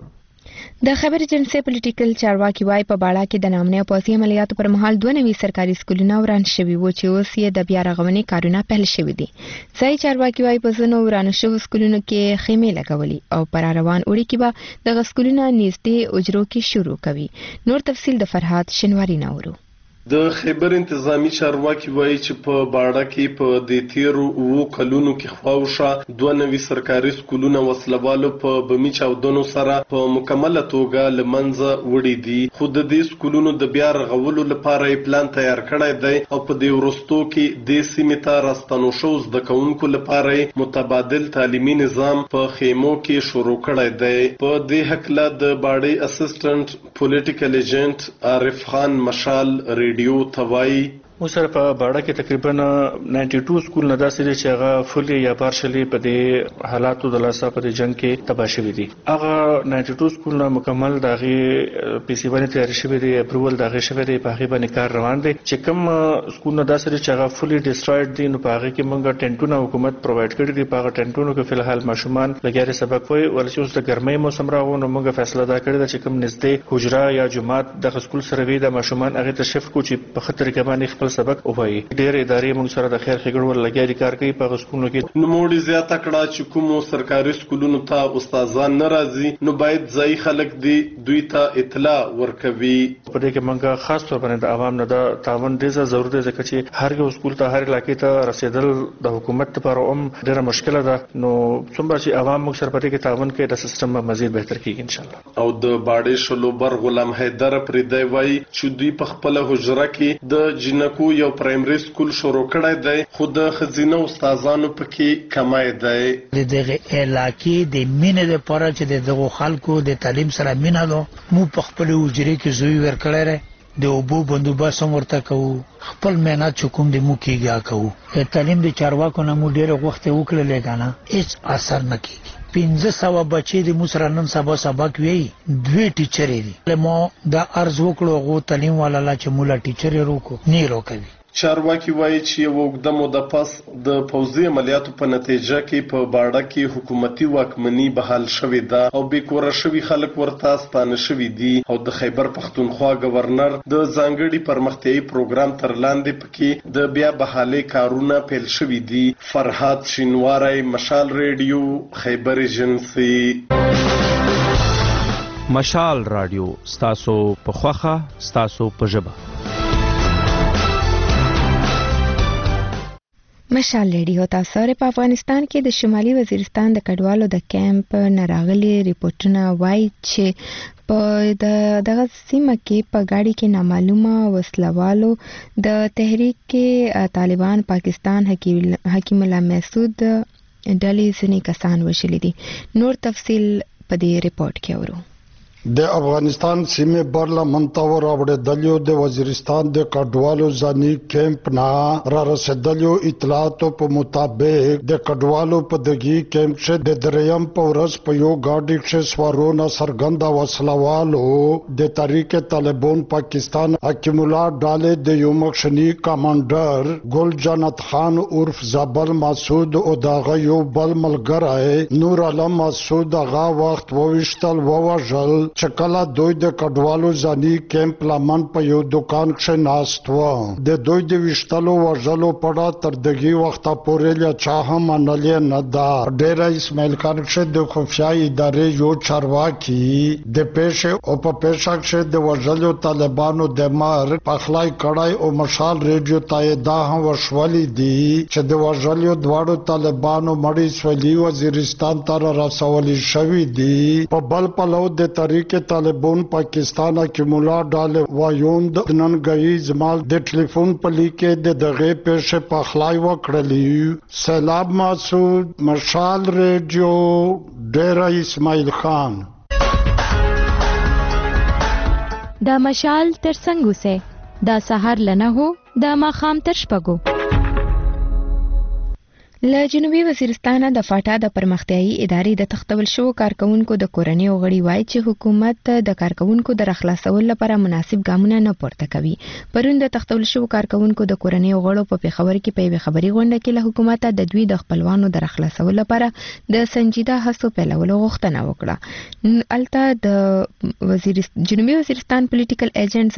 د خبر ایجنسی پولیټیکل چارواکي وای په باړه کې د نامنه پوځي عملیاتو پر مهال 2 نوي سرکاري سکولونه وران شوي وو چې اوس یې د بیا رغونې کارونه پیل شوي دي. ځای چارواکي وای په ځینو وران شوو سکولونو کې خیمې لګولي او پر روان وړي کې به د سکولونو نږدې اجرو کې شروع کوي. نور تفصیل د فرهاد شنواری نورو. د خیبر انتظامی چارواکي وایي چې په باړه کې په د تیرو 2 کلونو کې خواوشه 2 نوي سرکاري سکولونه وسلوالو په بمی چاودنو سره په مکمله توګه لمنځه وړي دي. خو د دې سکولونو د بیا رغولو لپاره یې پلان تیار کړی دی او په دې وروستو کې د سیمې ته راستنو شو زده کوونکو لپاره متبادل تعلیمي نظام په خیمو کې شروع کړی دی. په دې هکله د باړې اسسټنټ پولیټیکل ایجنټ عارف خان مشال ریډیو توای وسره په باړه کې تقریبا 92 سکول نه داسې دي چې هغه فولي یا پارشلی په دې حالاتو د لاسه په جنگ کې تباه شوي دي. هغه 92 سکول نه مکمل دغه پی سی باندې تیار شوی دی اپروول دغه شوی دی په هغه باندې کار روان دی. چې کوم سکول نه داسې دي چې هغه فولي ډیسټروید دي نو په هغه کې موږ ټینټونه حکومت پرووایډ کړی دي. په هغه ټینټونو کې فلحال ماشومان لګیاري سبق وایي ولې اوس د ګرمۍ موسم راغو نو موږ فیصله دا کړې ده چې کوم نږدې حجره یا جماعت د سکول سره وي د ماشومان هغه ته شفت کو چې په خطر کې باندې خپل سبق وایي. ډېر ادارې موږ سره د خیر ښېګڼو لګیاري کار کوي په سکولونو کې. نوموړي زیاته کړه چې کومو سرکاري سکولونو ته استادان نه راځي نو باید ځایي خلک دی دوی ته اطلاع ورکوي. په دې کې موږ خاص طور باندې د عوام نه د تعاون ډېر ضروري دی ځکه چې هر یو سکول ته هر علاقې ته رسیدل د حکومت لپاره ډېره مشکله ده. نو څومره چې عوام موږ سره په دې کې تعاون کوي د سیستم مزید بهتر کیږي ان شاء الله. او د باړې شلوبر غلام حیدر پردی وایي چې دوی په خپل حجره کې د جنکو یو پرایمري سکول شروع کړی دی خو د خزینه استادانو پکې کمای دی. د دغه علاقې د مینې لپاره چې دغه خلکو د تعلیم سره مینه ده مو په خپل وجري کې زوی ورکړی د اوبو بندوبست ورته کوو خپل مهنت چې کوم د مو کېږي کوو. تعلیم د چارواکو نه مو ډېر وخت وکړل کنه هیڅ اثر نه کیږي. 1500 بچي د مو سره نن سبا سبق وی 2 ټیچرې دي. مو دا عرض وکړو غو تعلیم والا چې مولا ټیچرې روکو نه روکوي. چارواکي وایي چې یو اوږده موده پس د پوځي عملیاتو په نتیجه کې په باړه کې حکومتي واکمني بحال شوې ده او بې کوره شوي خلک ورته ستانه شوي دي او د خیبر پښتونخوا گورنر د ځانګړي پرمختیایي پروګرام تر لاندې پکې د بیا بحالي کارونه پیل شوي دي. فرهاد شینواری مشال ریډیو خیبر ایجنسی. مشال رادیو ستاسو په خوخه ستاسو په ژبه. مشال ریډیو تاسو په افغانستان کې د شمالي وزیرستان د کډوالو د کیمپ ناراغلي ریپورتونه وایي چې په دغه سیمه کې په گاډي کې نامعلومه وسلوالو د تحریک طالبان پاکستان حکیم الله مسعود ډلې ځینې کسان وشلي دي. نور تفصیل په دې ریپورت کې اورو. د افغانستان سیمه برلا منتور اوړدلیو د وزیرستان د کډوالو ځاني کیمپ نه را رسیدلیو اطلاعاتو په مطابق د کډوالو په دغه کیمپ څخه د دریم پورس په یو گاډي کې سوارونه سرګندا وسلوالو د تحریک طالبان پاکستان حکیم الله ډاله د یو مخشنی کمانډر ګل جنت خان عرف زبل مسعود او دغه یو بل ملګری نور علم مسعود هغه وخت ووشتل ووجل چې کله دوی د کډوالو ځاني کیمپ لمن په یو دکان کې ناست و. د دوی د وشتلو وژلو پړه تر دغه وخت پورې لا چا هم منلې نه ده. ډیر اسماعیل خان چې د خفیا ادارې یو چارواکي د پېښه او په پېښه کې د وژلو طالبانو د مار پخلای کړای او مشال ریډیو ته دا هم وشولې دي چې د وژلو دواړو طالبانو مړی سولي وزیرستان ته رسولي شوې دي. په بل پلو د تاریخ کې طالبان پاکستان حکیم الله ډاله وایوند نن غي زمال د ټلیفون په لیکه د دغه پېښه په خلای وکړلی. سلام مسعود مشال ریډیو ډیر اسماعیل خان. دا مشال تر څنګه سه دا سحر لنه هو دا ماخام تر شپګو. له جنوبي وزیرستان د فاټا د پرمختیايي ادارې د تختول شو کارکونکو د کورنۍ غړي وایي چې حکومت د کارکونکو د رخلاصولو لپاره مناسب ګامونه نه پورته کوي. پرون د تختول شو کارکونکو د کورنۍ غړو په پیښور کې په یوه خبري غونډه کې له حکومت د دوی د خپلوانو د رخلاصولو لپاره د سنجیده هڅو پیلولو غوښتنه وکړه. الته د جنوبي وزیرستان پولیټیکل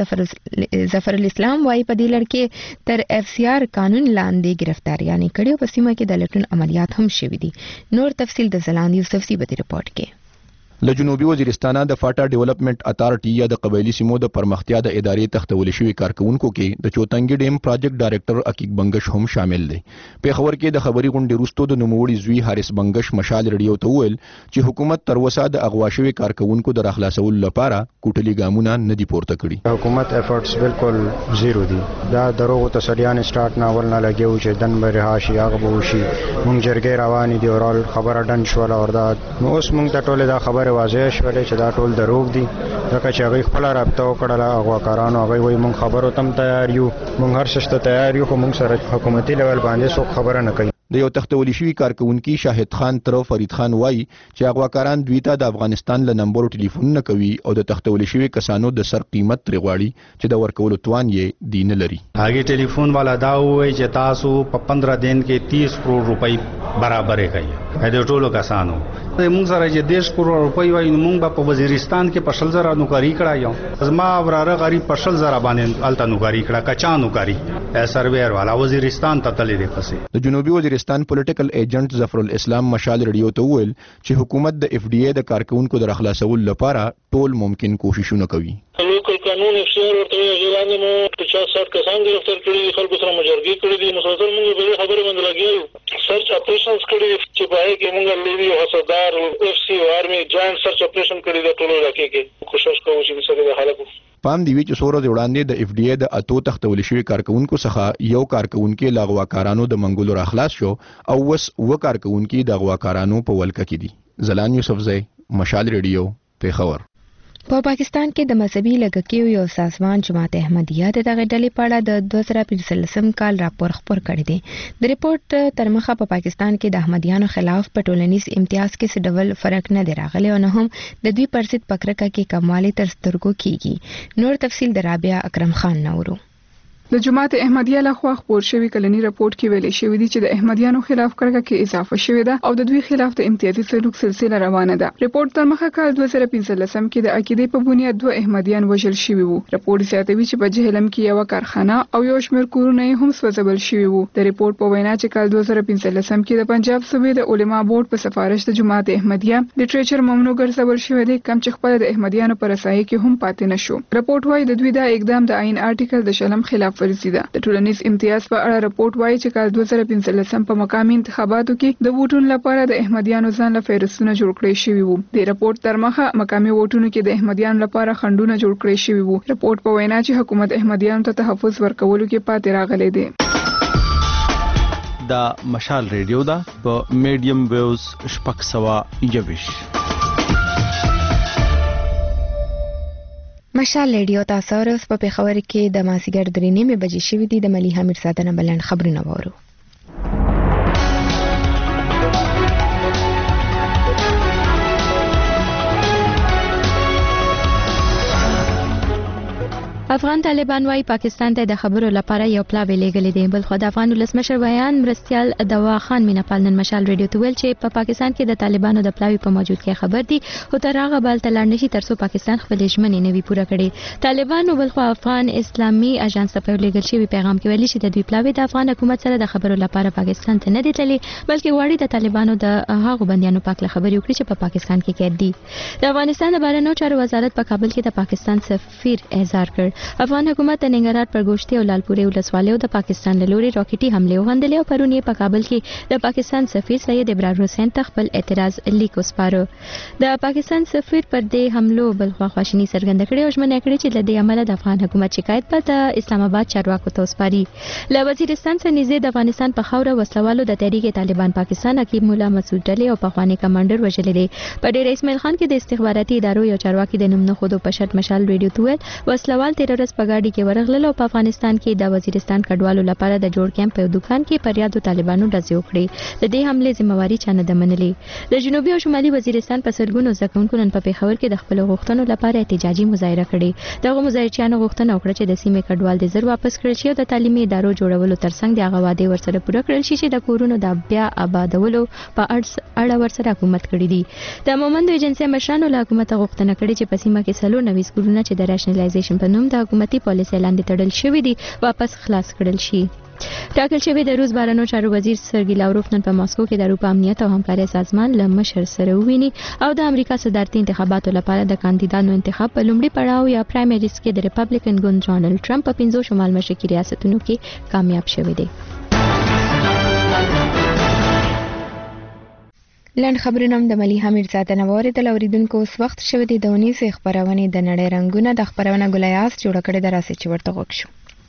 ایجنټ ظفر الاسلام وایي په دې لړ کې تر FCR قانون لاندې گرفتاریانې کړي او په سیمه کې د لټون عملیات هم شوي دي. نور تفصیل د زلاند یوسفزي په ریپورت کې. له جنوبي وزیرستان د فاټا ډیولپمنٹ اتارټي یا د قبایلی سیمو د پرمختیا د ادارې تختول شوی کارکونکو کې د چوتنګي ډیم پروجیکټ ډایریکټر عقیق بنگش هم شامل دی. په خبر کې د خبري غونډې وروسته د نوموړي زوی حارث بنگش مشال ریډیو ته وویل چې حکومت تر اوسه د اغوا شوی کارکونکو د رخلاصولو لپاره کوټلي ګامونه نه دي پورته کړي. حکومت افورټس بالکل زیرو دي. دا دروغ تسلیان سٹارټ ناول نه لګیو چې دن به رهاشي هغه به وشي. مونږ جرګې روانې دي اورال خبره ډن شو وردا نو اوس مونږ ته ټوله دا خبره واضح شولې چې دا ټول دروغ دي. ځکه چې هغه خپل رابطه وکړه اغواکارانو هغه وایي مونږ خبرو تم تیار یو مونږ هر څه ته تیار یو خو مونږ سره حکومتي لیول باندې څوک خبره نه کوي. د یو تختولی شوی کارکونکي شاهد خان تر فرید خان وایي چې اغواکاران دوی ته د افغانستان له نمبر ټلیفون نه کوي او د تختولی شوی کسانو د سر قیمت تر غواړي چې د ورکولو توان یې دین لري. هغه ټلیفون والا دا وایي چې تاسو په 15 دن کې 30 کروڑ روپۍ برابرې کوي. د ټولو کسانو موږ سره چې 10 کروڑ روپۍ وایي موږ په وزیرستان کې په 10000 نوکری کړایو. زما وراره غریب په 10000 باندې الته نوکری کړه کچا نوکری سرویر والا وزیرستان ته تللی دی. پسې د جنوبي وزیرستان پولیټیکل ایجنټ ظفر الاسلام مشال ریډیو ته وویل چې حکومت د FDA د کارکونکو د رخلاصولو لپاره ټول ممکن کوششونه کوي. لوکل قانون افسر ورته ځلانه مو 50-60 کسان گرفتار کړي خلکو سره مجرګي کړي دي. مسلسل موږ په خبره باندې لګیو سرچ اپریشنز کړي چې په کې موږ لیوی حسدار FC او آرمي جاینټ سرچ اپریشن کړي د ټولو علاقې کې کوشش کوو چې څنګه حالت پام دی چې سوره د وړاندې د FDA د اتو تختول شوی کارکونکو څخه یو کارکونکو لاغواکارانو د منګولو راخلاص شو او وس و کارکونکو د غواکارانو په ولکه کې دي. زلان یوسفزی مشال ریډیو پیښور. په پاکستان کې د مذهبي لږکیو یو سازمان جماعت احمدیه د دغه ډلې په اړه د 2015 کال راپور خپور کړی دی. د ریپورت تر مخه په پاکستان کې د احمدیانو خلاف په ټولنیز امتیاز کې څه ډول فرق نه دی راغلی او نه هم د دوی پر ضد په کرکه کې کموالی تر سترګو کیږي. نور تفصیل د رابعه اکرم خان نورو. د جماعت احمدیه لخوا خپور شوی کلنی راپورټ کې ویل شوی دی چې د احمدیانو خلاف کرکه کې اضافه شوې ده او د دوی خلاف د امتیازي سلوک سلسله روانه ده. راپورټ تر مخه کال 2015 کې د عقیدې په بنیاد 2 احمدیان وژل شوي وو. راپورټ زیاتوي چې په جهلم کې یو کارخانه او یو شمېر کورونه هم سوځول شوي وو. د راپورټ په وینا چې کال 2015 کې د پنجاب صوبې د علما بورډ په سفارش د جماعت احمدیه لټریچر ممنوع ګرځول شوی دی کم چې خپل د احمدیانو پر اساس کې هم پاتې نشو. راپورټ وايي د دوی دا اقدام د آئین آرټیکل د شلم خلاف فرضي ده. د ټولنیز امتیاز په اړه رپورت وایي چې کال 2015 په مقامي انتخاباتو کې د ووټونو لپاره د احمدیانو ځان له فهرستونه جوړ کړی شوی وو. د رپورت تر مخه مقامي ووټونو کې د احمدیانو لپاره خندونه جوړ کړی شوی وو. رپورت په وینا چې حکومت احمدیانو ته تحفظ ورکولو کې پاتې راغلی دی. دا مشال ریډیو دا په میډیم ویوز شپږ سوه یویش. مشال ریډیو تاسو اوس په پیښور کې د مازیګر 3:30 بجې شوې دي. د مليحه میرزاده نه بلند خبرونه وورو. افغان طالبان وايي پاکستان ته د خبرو لپاره یو پلاوی لېږلی دی. بل خو د افغان ولسمشر بیان مرستیال دوا خان میناپال نن مشال ریډیو ته ویل چې په پاکستان کې د طالبانو د پلاوی په موجودګۍ خبر دي او تر هغه بل تلل نشي ترڅو پاکستان خپل ژمنې نه وي پوره کړي. طالبانو بل خو افغان اسلامي اژانس ته په لېږل شوی پیغام کې ویلي چې د دوی پلاوی د افغان حکومت سره د خبرو لپاره پاکستان ته نه دي تللي بلکې غواړي د طالبانو د هغو بندیانو پاک له خبرې وکړي چې په پاکستان کې قید دي. د افغانستان د بهرنیو چارو وزارت په کابل کې د پاکستان سفیر احضار کړ. افغان حکومت د ننګرهار پر ګوشتي او لالپورې ولسوالیو د پاکستان له لوري راکټي حمله وغندلې او پرون یې په کابل کې د پاکستان سفیر سید ابرار حسین ته خپل اعتراض لیک وسپاره. د پاکستان سفیر پر دې حملو بل خوا خواشیني څرګنده کړې او ژمنه کړې چې له دې عمله د افغان حکومت شکایت به د اسلام آباد چارواکو ته وسپاري. له وزیرستان څخه نږدې د افغانستان په خاوره وسلوالو د تحریک طالبان پاکستان حکیم مولا مسعود ډلې او پخوانی کمانډر وژلې دي. په ډېر اسماعیل خان کې د استخباراتي ادارو یو چارواکي د نوم نه خودو په شرط مشال ریډیو ته ویل وسلوال تیرورست په ګاډي کې ورغلل او په افغانستان کې د وزیرستان کډوالو لپاره د جوړ کیمپ په دکان کې پر یادو طالبانو ډزې وکړې. د دې حمله ذمہواری چا نه ده منلې. د جنوبي او شمالي وزیرستان په سرګونو زکونکو نن په پیښور کې د خپل غوښتنو لپاره احتجاجي مظاهره کړې. دغه مظاهرچیانو غوښتنه وکړه چې د سیمې کډوال د زر واپس کړل شي او د تعلیمي ادارو جوړولو ترڅنګ د هغه وعده ورسره پوره کړل شي چې د کورونو د بیا آبادولو په اړه ورسره حکومت کړی دی. د مومندو ایجنسی مشرانو له حکومت غوښتنه کړې چې په سیمه کې 390 کورونه چې د راشنلایزیشن په نوم د حکومتي پالیسۍ لاندې تړل شوی دي واپس خلاص کړل شي. ټاکل شوی د روس بهرنیو چارو وزیر سرګی لاوروف نن په ماسکو کې د اروپا امنیت او همکارۍ سازمان له مشر سره وویني او د امریکا صدارتي انتخاباتو لپاره د کاندیدانو انتخاب په لومړي پړاو یا پرایمریز کې د ریپبلیکن ګوند ډونالد ټرمپ په 15 شمال مشرقي ریاستونو کې کامیاب شوی دی. لند خبرونه د مليحه میرزاده نه واردل اوریدونکو اوس وخت شوی دی د 19 خبرونه د نړۍ رنگونه د خبرونه ګلیاس جوړ کړي دراسه چې ورته وښو.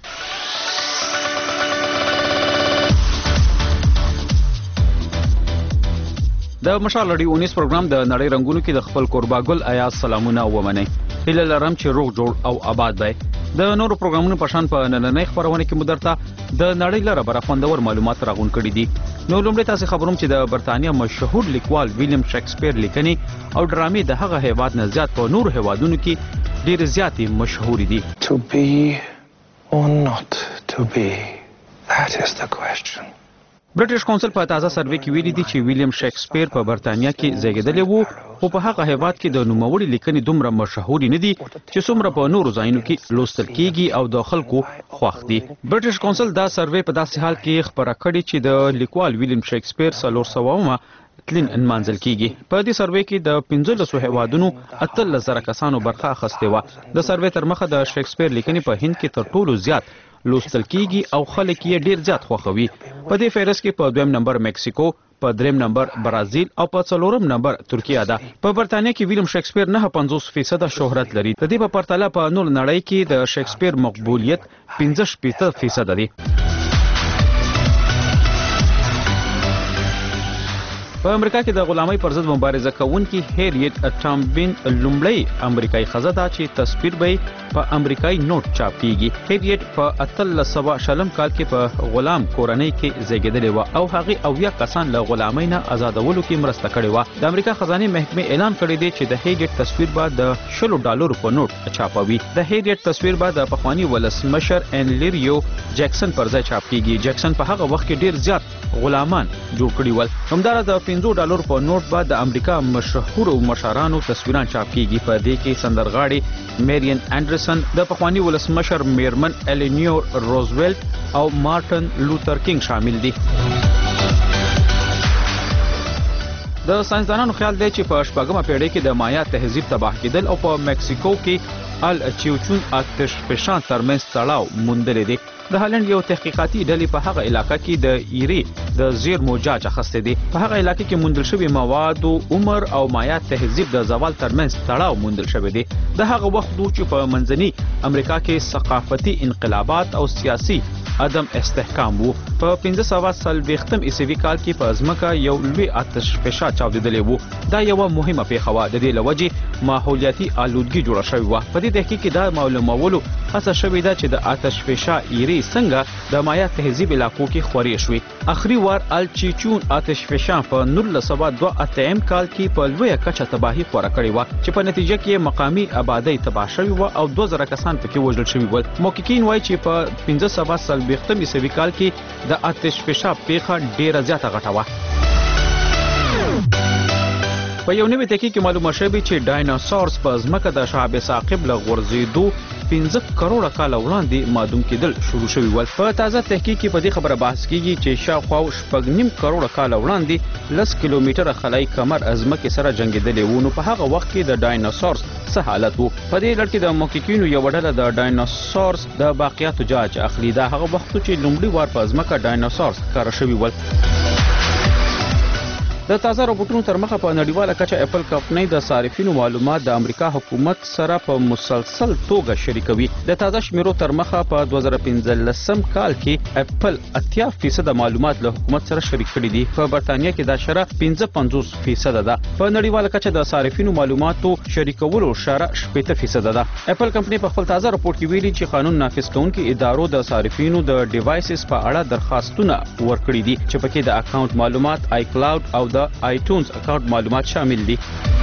د مشال ریډیو 19 پروګرام د نړۍ رنگونو کې د خپل قربا ګل آیاز سلامونه ومنئ. هیله لرم چې روغ جوړ او آباد وي. د نورو پروګرامونو په شان په نننۍ خبرونه کې مدرته د نړۍ لپاره برخوندور معلومات راغون کړي دي. نو لومړی تاسو خبروم چې د برتانیا مشهور لیکوال ویلیام شکسپیر لیکني او ډرامې د هغه هیواد نه زیات په نورو هیوادونو کې ډېر زیاتې مشهور دي. To be or not to be, that is the question. برټش کونسل په تازه سروې کې ویلي دي چې ویلیام شکسپیر په برتانیا کې زیږیدلی وو خو په هغه هیواد کې د نوموړي لیکنې دومره مشهورې نه دي چې څومره په نورو ځایونو کې لوستل کیږي او د خلکو خوښ دي. برټش کونسل دا سروې په داسې حال کې خبره کړې چې د لیکوال ویلیام شکسپیر 400 تلین انمانځل کیږي. په دې سروې کې د 1500 هیوادونو 18,000 کسانو برخه اخیستې وه. د سروې تر مخه د شکسپیر لیکنې په هند کې تر ټولو زیات لوستل کیږي او خلک یې ډیر زیات خوښوي. په دې فهرست کې په 2م نمبر مکسیکو، په 3م نمبر برازیل او په 4م نمبر ترکیه ده. په برتانیا کې ویلیام شکسپیر 9.50% شهرت لري. د دې په پرتله په نور نړۍ کې د شکسپیر مقبولیت 15% دی. په امریکا کې د غلامۍ پر ضد مبارزه کوونکي هیریټ ټامبین لومړی امریکایي ښځه ده چې تصویر به په امریکایي نوٹ چاپ کیږي. هیریټ په 1800 کال کې په غلام کورنۍ کې زیږیدلې وه او هغې 80 کسان له غلامۍ نه آزادولو کې مرسته کړې وه. د امریکا خزانې محکمې اعلان کړی دی چې د هیریټ تصویر به د $10 په نوٹ چاپوي. د هیریټ تصویر به د پخواني ولسمشر انلیریو جیکسن پر ځای چاپ کیږي. جیکسن په هغه وخت کې ډیر زیات غلامان جوړ کړي ول. همدارس د $50 په نوٹ به د امریکا مشهورو مشرانو تصویران چاپ کیږي. په دې کې سندرغاړي میرین انډرسن، د پخواني ولسمشر میرمن الینور روزویلټ او مارټن لوتر کینګ شامل دي. د ساينسدانانو خیال دی چې په 18مه پیړۍ کې د مایا تهذیب تباه کېدل او په مکسیکو کې ال چیوچون آتش فشان ترمنځ تړاو موندلی دی. د هالند یو تحقیقاتي ډلې په هغه علاقې کې د ایری د زیر موجاج اخیسته دي. په هغه علاقې کې موندل شوی مواد او عمر او مایا تهذیب د زوال ترمنځ تړاو موندل شوی دی. د هغه وخت چې په منځني امریکا کې ثقافتي انقلابات او سیاسي عدم استحکام وو. په 1540 عیسوي کال کې په ځمکه یو لوی آتش فشان چاودیدلی وو. دا یو مهمه پیښه وه. د دې لوجې ماحولیاتي آلودګي جوړه شوې وه. په دې تحقیق کې دا معلومولو هڅه شوې ده چې د آتش فشان ایرې څنګه د مایا تهذیب علاقو کې خورې شوې. اخري وار الچیچون آتش فشان په 1982 کال کې په لویه کچه تباهي خوره کړې وه چې په نتیجه کې مقامي آبادی تباه شوې وه او 2000 کسان پکې وژل شوي ول. محققین وایي چې په 1540 عیسوي کال کې د آتش فشان پیښه ډیره زیاته غټه وه. په یو نوې تحقیق کې معلومه شوې چې ډایناسورز په ځمکه د شعاب ثاقب له غورځېدو 15 کروڑه کال وړاندې معدوم کېدل شروع شوي ول. په تازه تحقیق کې په دې خبره بحث کیږي چې شاوخوا 9.5 کروڑه کال وړاندې 10 کیلومتره خلای کمر ازمکه سره جنگیدلی وو. نو په هغه وخت کې د ډایناسورز څه حالت وو؟ په دې لړ کې د محققینو یو ډله د ډایناسورز د باقیاتو جاج اخلي. دا هغه وخت چې لومړی وار په ځمکه ډایناسورز ښکار شوي ول. د تازه راپورټونو تر مخه په نړیواله کچه اپل کمپنۍ د صارفینو معلومات د امریکا حکومت سره په مسلسل توګه شریکوي. د تازه شمیرو تر مخه په 2015 کال کې اپل 80% معلومات له حکومت سره شریک کړي دي. په برتانیا کې دا شرح 55% ده. په نړیواله کچه د صارفینو معلوماتو شریکولو شرح 80% ده. اپل کمپنۍ په خپل تازه راپورټ کې ویلي چې قانون نافذ کوونکي ادارو د صارفینو د ډیوایسز په اړه درخواستونه ورکړي دي چې پکې د اکاونټ معلومات، آی کلاود او د آیټونز اکاونټ معلومات شامل دي.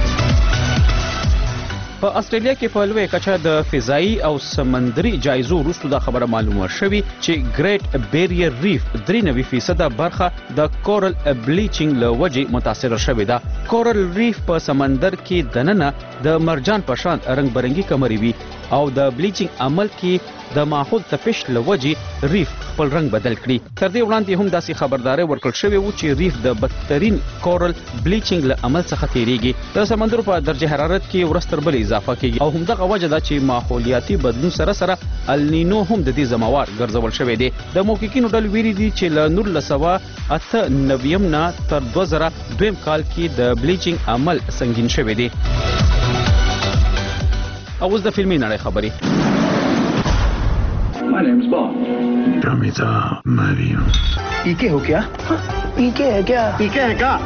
په استرالیا کې په لوی کچه د فضایی او سمندري جایزو وروسته دا خبره معلومه شوې چې ګریټ بیریر ریف 93% برخه د کورل بلیچینګ له وجې متاثر شوې ده. کورل ریف په سمندر کې دننه د مرجان په شان رنگ برنګي کمرې وي او د بلیچینګ عمل کې د ماحول تپش له وجې ریف خپل رنگ بدل کړي. تر دې وړاندې هم داسې خبرداري ورکړل شوې و چې ریف د بدترین کورل بلیچینګ له عمل څخه تیریږي. د سمندر په درجه حرارت کې ورستر بل اضافه کیږي او همدغه وجه ده چې ماحولیاتي بدلون سره سره النینو هم د دې زموار ګرځول شوی دی. د محققینو ډلې ویلي دي چې له 1998 نه تر 2002 کال کې د بلیچینګ عمل سنگین شوی دی. اوس د فلمي نړۍ خبري. My name's Bond. Kamita Mariam. पीके हो क्या? पीके है क्या? पीके है क्या?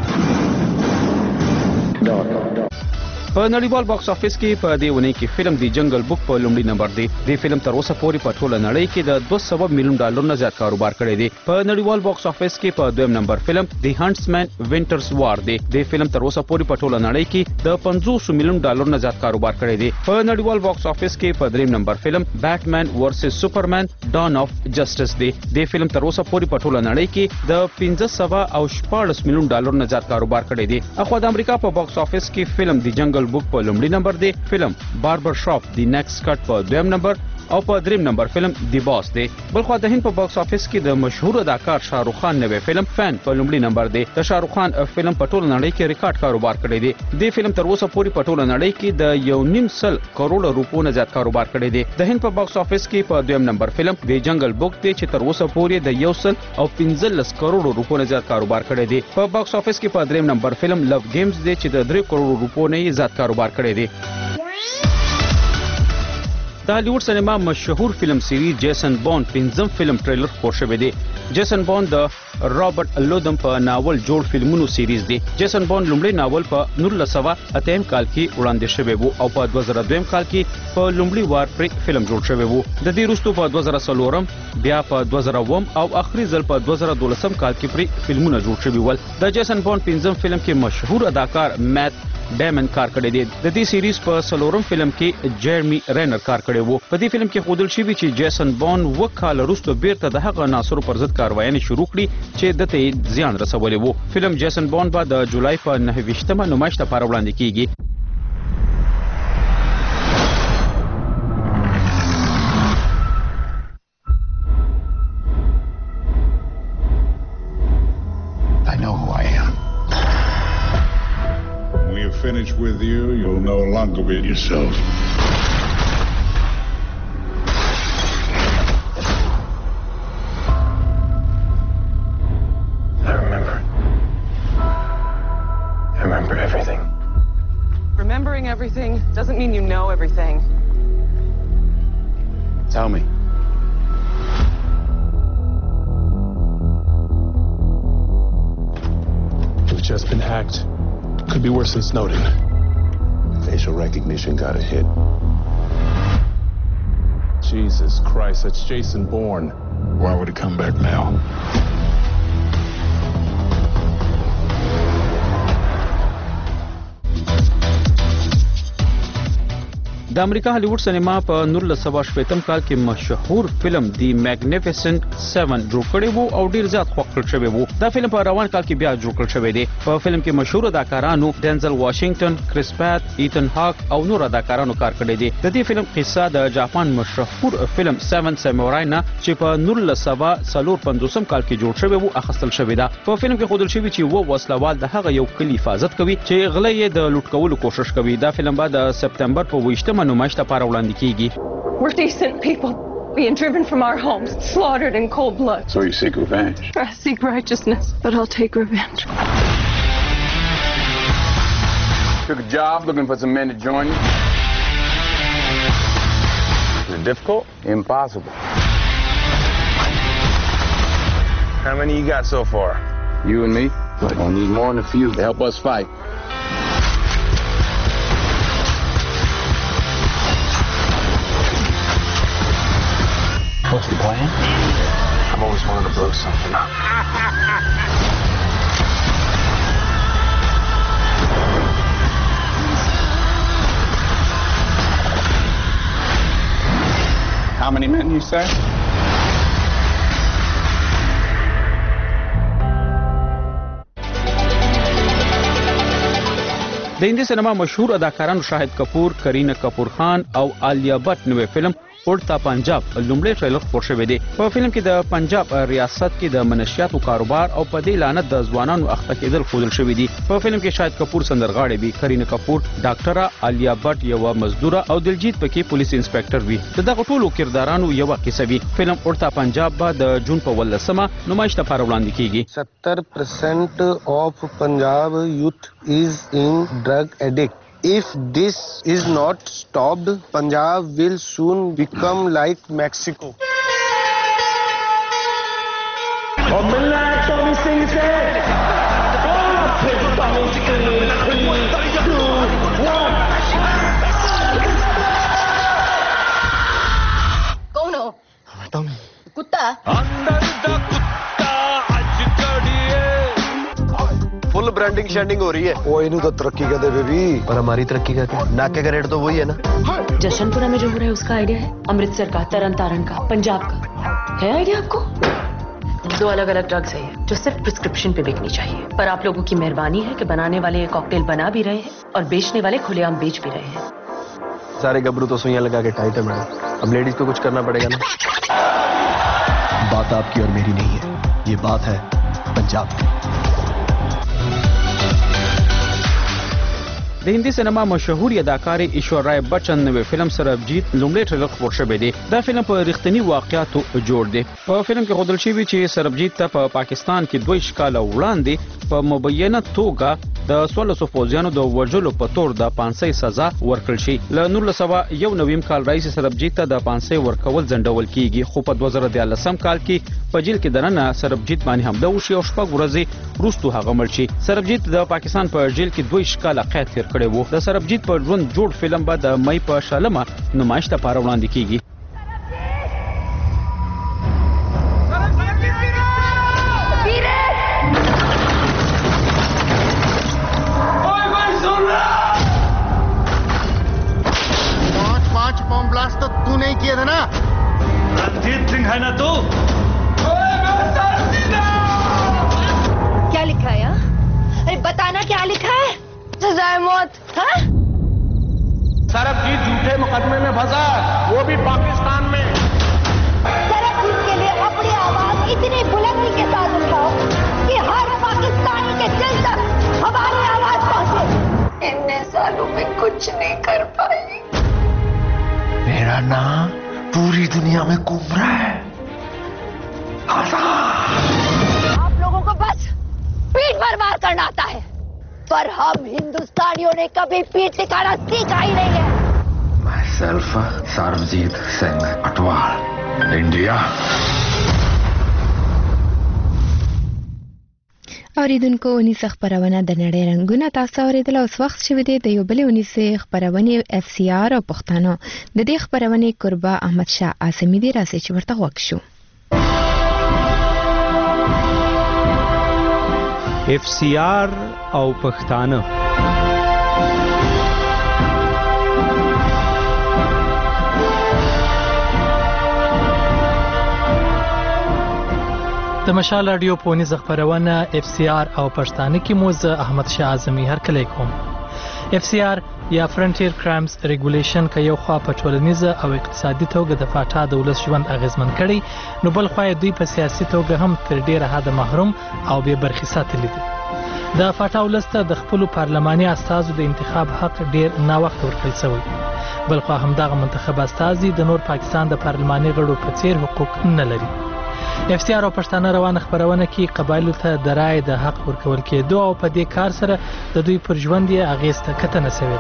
په نړیوال باکس افیس کې په دې ونې کې فلم دی جنگل بوک په لومړي نمبر دی. د فلم تر اوسه پورې په ټوله نړۍ کې د 200 میلیون ډالر نه زیات کاروبار کړی دی. په نړیوال باکس افیس کې په دویم نمبر فلم دی هانټسمن وینټرز وار دی. د فلم تر اوسه پورې په ټوله نړۍ کې د 500 میلیون ډالر نه زیات کاروبار کړی دی. په نړیوال باکس افیس کې په دریم نمبر فلم بیټمن ورسس سپرمن ډان اف جسټس دی. د فلم تر اوسه پورې په ټوله نړۍ کې د 514 میلیون ډالر نه زیات کاروبار کړی دی. اخو د امریکا په باکس افیس کې فلم دی جنگل بوک په لومړي نمبر دی. فلم باربر شاپ دی نیکسټ کټ په دویم نمبر او په دریم نمبر فلم دی باس دی. بلخو د هند په باکس افیس کې د مشهور اداکار شاهرخ خان نوې فلم فین په لومړي نمبر دی. د شاهرخ خان فلم په ټوله نړۍ کې ریکارډ کاروبار کړی دی. د فلم تر اوسه پورې په ټوله نړۍ کې د 1.5 کروڑ روپو نه زیات کاروبار کړی دی. د هند په باکس افیس کې په دویم نمبر فلم دی جنگل بوک دی چې تر اوسه پورې د 1.15 کروڑ روپو نه زیات کاروبار کړی دی. په باکس افیس کې په دریم نمبر فلم لو گیمز دی چې د 3 کروڑ روپو نه زیات کاروبار کړی دی. د هالیوډ سینما مشهور فلم سیریز جیسن بوند 5م فلم ټریلر خپور شوی دی. جیسن بوند د رابرټ لودم په ناول جوړ فلمونو سیریز دی. جیسن بوند لومړی ناول په 1908 کال کې وړاندې شوی وو او په 2002 کال کې په لومړی وار پر فلم جوړ شوی وو. د دې وروسته په 2003 بیا په 2009 او آخري ځل په 2012 کال کې پر فلمونه جوړ شوی ول. د جیسن بوند 5م فلم کې مشهور اداکار میت ډیمن کار کړی دی. د دې سیریز په 4م فلم کې جیرمی رینر کار کړی وو. په دې فلم کې ښودل شوی چې جیسن بوند وکاله وروسته بیرته د هغه عناصرو پر ضد کاروایي شروع کړي چې دته زیان رسولې وو. فلم جیسن بوند به د جولای په 9مه نمایش لپاره وړاندې کیږي. Finished with you, you'll no longer be yourself. Tell me. We've just been hacked. Could be worse than Snowden. Facial recognition got a hit. Jesus Christ, that's Jason Bourne. Why would he come back now? د امریکا هالیوډ سینما په 1980 کال کې مشهور فلم دی میګنیفیسنت 7 جوړ کړی وو او ډیر زیات خوښ کړل شوی وو. دا فلم په روان کال کې بیا جوړ کړل شوی دی. په فلم کې مشهور اداکارانو ډینزل واشنگټن، کریس پات، ایتن هاک او نور اداکارانو کار کړی دی. د دې فلم قصه د جاپان مشهور فلم 7 سامورای نه چې په 1954 کال کې جوړ شوی وو اخیستل شوی دا. په فلم کې ښودل شوی چې وو وسلوال د هغه یو کلی حفاظت کوي چې غلې یې د لوټ کولو کوشش کوي. دا فلم بعد سپتمبر په 28 نمایش لپاره وړاندې کیږي. We're decent people being driven from our homes, slaughtered in cold blood. So you seek revenge? I seek righteousness, but I'll take revenge. Took a job looking for some men to join you. Is it difficult? Impossible. How many you got so far? You and me? I'll need more than a few to help us fight. What's the plan? I've always wanted to blow something up. How many men, you say? د هندي سینما مشهور اداکارانو شاهد کپور، کرینه کپور خان او عالیه بټ نوې فلم اورتا پنجاب لومړی ټریلر خپور شوی دی. په فلم کې د پنجاب ریاست کې د منشیاتو کاروبار او په دې لعنت د ځوانانو اخته کېدل ښودل شوی دی. په فلم کې شاهد کپور سندرغاړی وي، کرینه کپور ډاکټره، عالیه بټ یو مزدوره او دلجیت پکې پولیس انسپکټر وي. دغه ټولو کردارانو یو قصه وي. فلم اورتا پنجاب به د جون په 18مه نمایش لپاره وړاندې کیږي. 70% of Punjab youth is in drug addict. If this is not stopped, Punjab will soon become like Mexico. कौन हो? कुत्ता? Full branding शेंडिंग हो रही है। वो इन्हों तो तरक्की कहते बेबी, पर हमारी तरक्की का क्या? नाके का रेट तो वही है ना। जशनपुरा में जो हो रहा है उसका आइडिया है, अमृतसर का, तरन तारण का, पंजाब का है आइडिया आपको? 2 अलग अलग ड्रग्स है जो सिर्फ प्रिस्क्रिप्शन पे बिकनी चाहिए, पर आप लोगों की मेहरबानी है कि बनाने वाले ये कॉकटेल बना भी रहे हैं और बेचने वाले खुलेआम बेच भी रहे हैं। सारे गबरू तो सुइयां लगा के टाइट है मैडम, अब लेडीज को कुछ करना पड़ेगा ना। बात आपकी और मेरी नहीं है, ये बात है पंजाब की। د هندي سینما مشهور اداکار ایشور رای بچن نوې فلم سربجیت لومړی ټریلر خپور شوی دی. دا فلم په رښتینی واقعاتو جوړ دی. په فلم کې ښودل شوی چې سربجیت ته په پاکستان کې 2 کاله وړاندې په مبینه توګه د 1600 فوجیانو د وژلو په تور د 500 سزا ورکړل شي. له 1991 کال راځي سربجیت ته د 500 ورکول ځنډول کیږي، خو په 2013 کال کې په جیل کې دننه سربجیت باندې حمله وشي او شپږ ورځې وروسته هغه مړ شي. سربجیت د پاکستان په جیل کې 2 کاله قید تیر کړی وو. د سربجیت په ژوند جوړ فلم به د مې په 16مه نمایش لپاره وړاندې کیږي. बम ब्लास्ट तो तू नहीं किया था ना? रणजीत सिंह है ना तू? क्या लिखा है? अरे बताना क्या लिखा है? सजाए मौत। हाँ? सरबजीत झूठे मुकदमे में फंसा, वो भी पाकिस्तान में। सरबजीत के लिए अपनी आवाज इतनी बुलंदी के साथ उठाओ कि हर पाकिस्तानी के दिल तक हमारी आवाज पहुंचे। इतने सालों में कुछ नहीं कर पाई। मेरा नाम पूरी दुनिया में घूम रहा है। आप लोगों को बस पीठ पर मार करना आता है, पर हम हिंदुस्तानियों ने कभी पीठ दिखाना सीखा ही नहीं है। मैं myself, Sarvjit Singh Atwal, India. اوریدونکو ونیسه خبرونه د نړۍ رنگونه تاسو اوریدل اوس وخت شوی دی د یو بل ونیسه خبرونه اف سی آر او پښتنو د دې خبرونه قربا احمد شاه عاصمی دی راځي چې ورته وښو اف سی آر او پښتانه د مشال رادیو پونیز خبرونه اف سی آر او پښتانه کې موزه احمد شاه اعظمي هر کله کوم اف سی آر یا فرنټیر کرایمز ریګولیشن کې یو خوا په ټولنیزه او اقتصادي توګه د فاټا د ولس ژوند اغیزمن کړي نو بل خو دوی په سیاسي توګه هم تر ډیره حد محروم او بې برخې ساتلي دي د فاټا ولس ته د خپل پارلماني استازو د انتخاب حق ډیر نا وخت ورکړل شوی بل خو هم دغه منتخب استازي د نور پاکستان د پارلماني غړو په څیر حقوق نه لري اف سی آر او پښتانه روانه خبرونه کې قبایلو ته د رای د حق ورکول کېدو او په دې کار سره د دوی پر ژوند یې اغیز ته کتنه شوې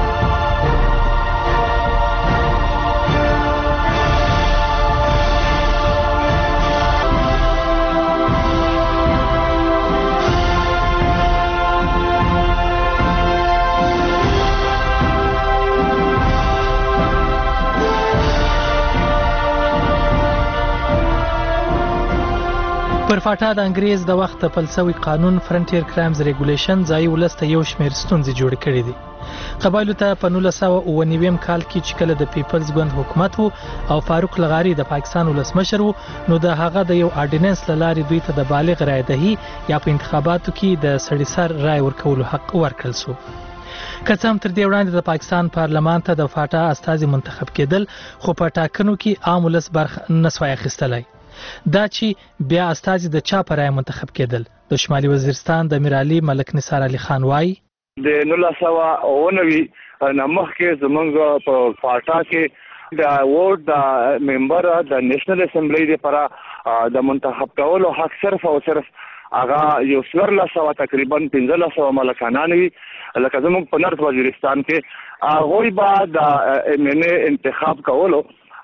پر فاټا د انګریز د وخت پلسوي قانون فرنټیر کرایمز ریګولیشن ځای ولسته یو شمېر ستونزې جوړ کړې دي قبایلو ته په 1999 کال کې چې کله د پیپلز ګوند حکومت وو او فاروق لغاري د پاکستان ولسمشر وو نو د هغه د یو اورډیننس لاري دوی ته د بالغ رای دهي یا په انتخاباتو کې د سړي سر رای ورکولو حق ورکړل شو که څه هم تر دې وړاندې د پاکستان پارلمان ته د فاټا استازي منتخب کېدل خو په ټاکنو کې عام ولس برخه نسوای اخیستلای دا چې بیا استازي د چا پر رای منتخب کېدل د شمالي وزیرستان د میرعلي ملک نثار علي خان وای د 1999 نمخ کې زمونږ په فاټا کې د ووټ د ممبر د نېشنل اسمبلی لپاره د منتخب کولو حق صرف او صرف هغه یو 1400 تقریبا 1500 ملکانان وي لکه زمونږ په نورث وزیرستان کې هغه بعد د انتخاب کولو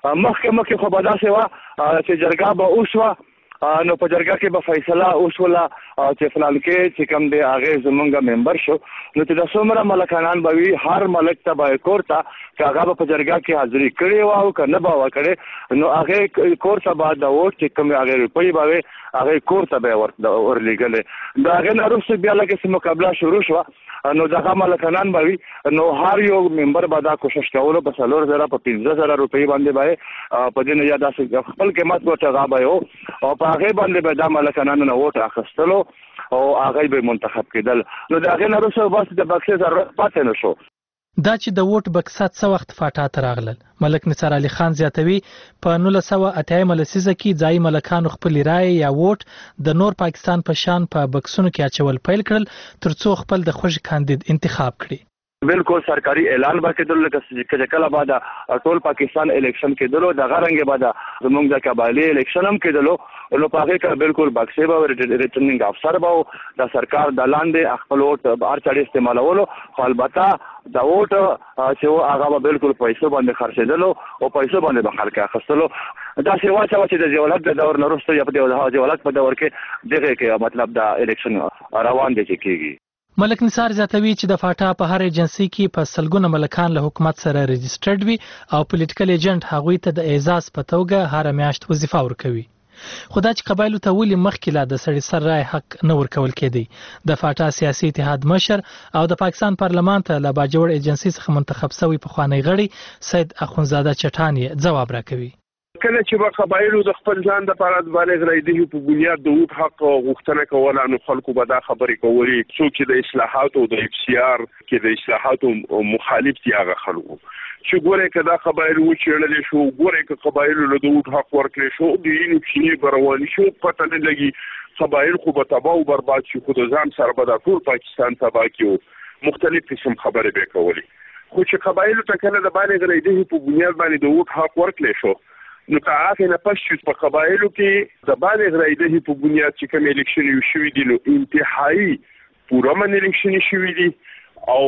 مخکې خو به داسې وه چې جرګه به اوسوه نو په جرګه کې به فیصله اوسوله چې فلان کې چې کوم دی هغې زمونږ ممبر شو نو چې د څومره ملکانان به وي هر ملک ته به کور ته که هغه به په جرګه کې حاضري کړې وه او که نه به وه کړې نو هغې کور ته به د ووټ چې کومې هغې روپۍ به وې هغې کور ته به یې ورلېږلې د هغې نه وروسته بیا لږ څه مقابله شروع شوه نو دغه ملکانان به وي نو هر یو ممبر به دا کوشش کولو په 4000 په 15000 روپۍ باندې به په دې نه یا داسې خپل قیمت ورته هغه به یو او په هغې باندې به دا ملکانانو نه ووټ اخیستلو او هغه به منتخب کېدل نو د هغې نه وروسته بس د بکسې ضرورت پاتې نه شو دا چې د ووټ بکسات څه وخت فاټا ته راغلل ملک نثار علي خان زیاتوي په 1980 لسیزه کې ځای ملکانو خپل رای یا ووټ د نور پاکستان په شان په بکسونو کې اچول پیل کړل ترڅو خپل د خوښ کاندید انتخاب کړي بالکل سرکاري اعلان وکړل چې کله بعد ټول پاکستان الیکشن کېدلو د غرنګ بعد زموږ د قبایلی الیکشن هم کېدلو نو په هغه کې بالکل بکسې به ریټرنینګ افسر به د سرکار د لاندې خپل ووټ هر چا استعمالولو خو البته د ووټ چې هغه به بالکل پیسو باندې خرڅېدلو او پیسو باندې به خلک اخیستلو دا سیوا چې د جولت د دور نه وروسته یا په جولت په دور کې دغه کې مطلب د الیکشن روان دي چې کېږي ملک نثار زیاتوي چې د فاټا په هر ایجنسي کې په سلګونه ملکان له حکومت سره ريجسترډ وي او پولیټیکل ایجنټ هغوی ته د اعزاز په توګه هر میاشت وظیفه ورکوي خدا چې قبایلو ته ولې مخکې لا د سړي سر رای حق نه ورکول کېدی د فاټا سیاسي اتحاد مشر او د پاکستان پارلمان ته له باجوړ ایجنسي څخه منتخب شوی پخوانی غړي سید اخونزاده چټانی ځواب راکوي کله چې به قبایلو د خپل ځان د پاره د بالغ رای دهي په بنیاد د ووټ حق غوښتنه کوله نو خلکو به دا خبرې کولې څوک چې د اصلاحاتو د اف سی آر کې د اصلاحاتو مخالف دي هغه خلکو چې ګوره که دا قبایلو وچېړلې شو ګوره که قبایلو له د ووټ حق ورکړې شو د یینې پښینې به روانې شو پته نه لګي قبایل خو به تباه او برباد شي خو د ځان سره به دا ټول پاکستان تباه کړي مختلف قسم خبرې به کولې خو چې قبایلو ته کله د بالغ رای دهي په بنیاد باندې د ووټ حق ورکړې شو نو که هغه نه پس چې په قبایلو کې د بالغ رای دهي په بنیاد چې کوم الیکشن یو شوي دي نو انتهایی پوره من الیکشن شوي دي او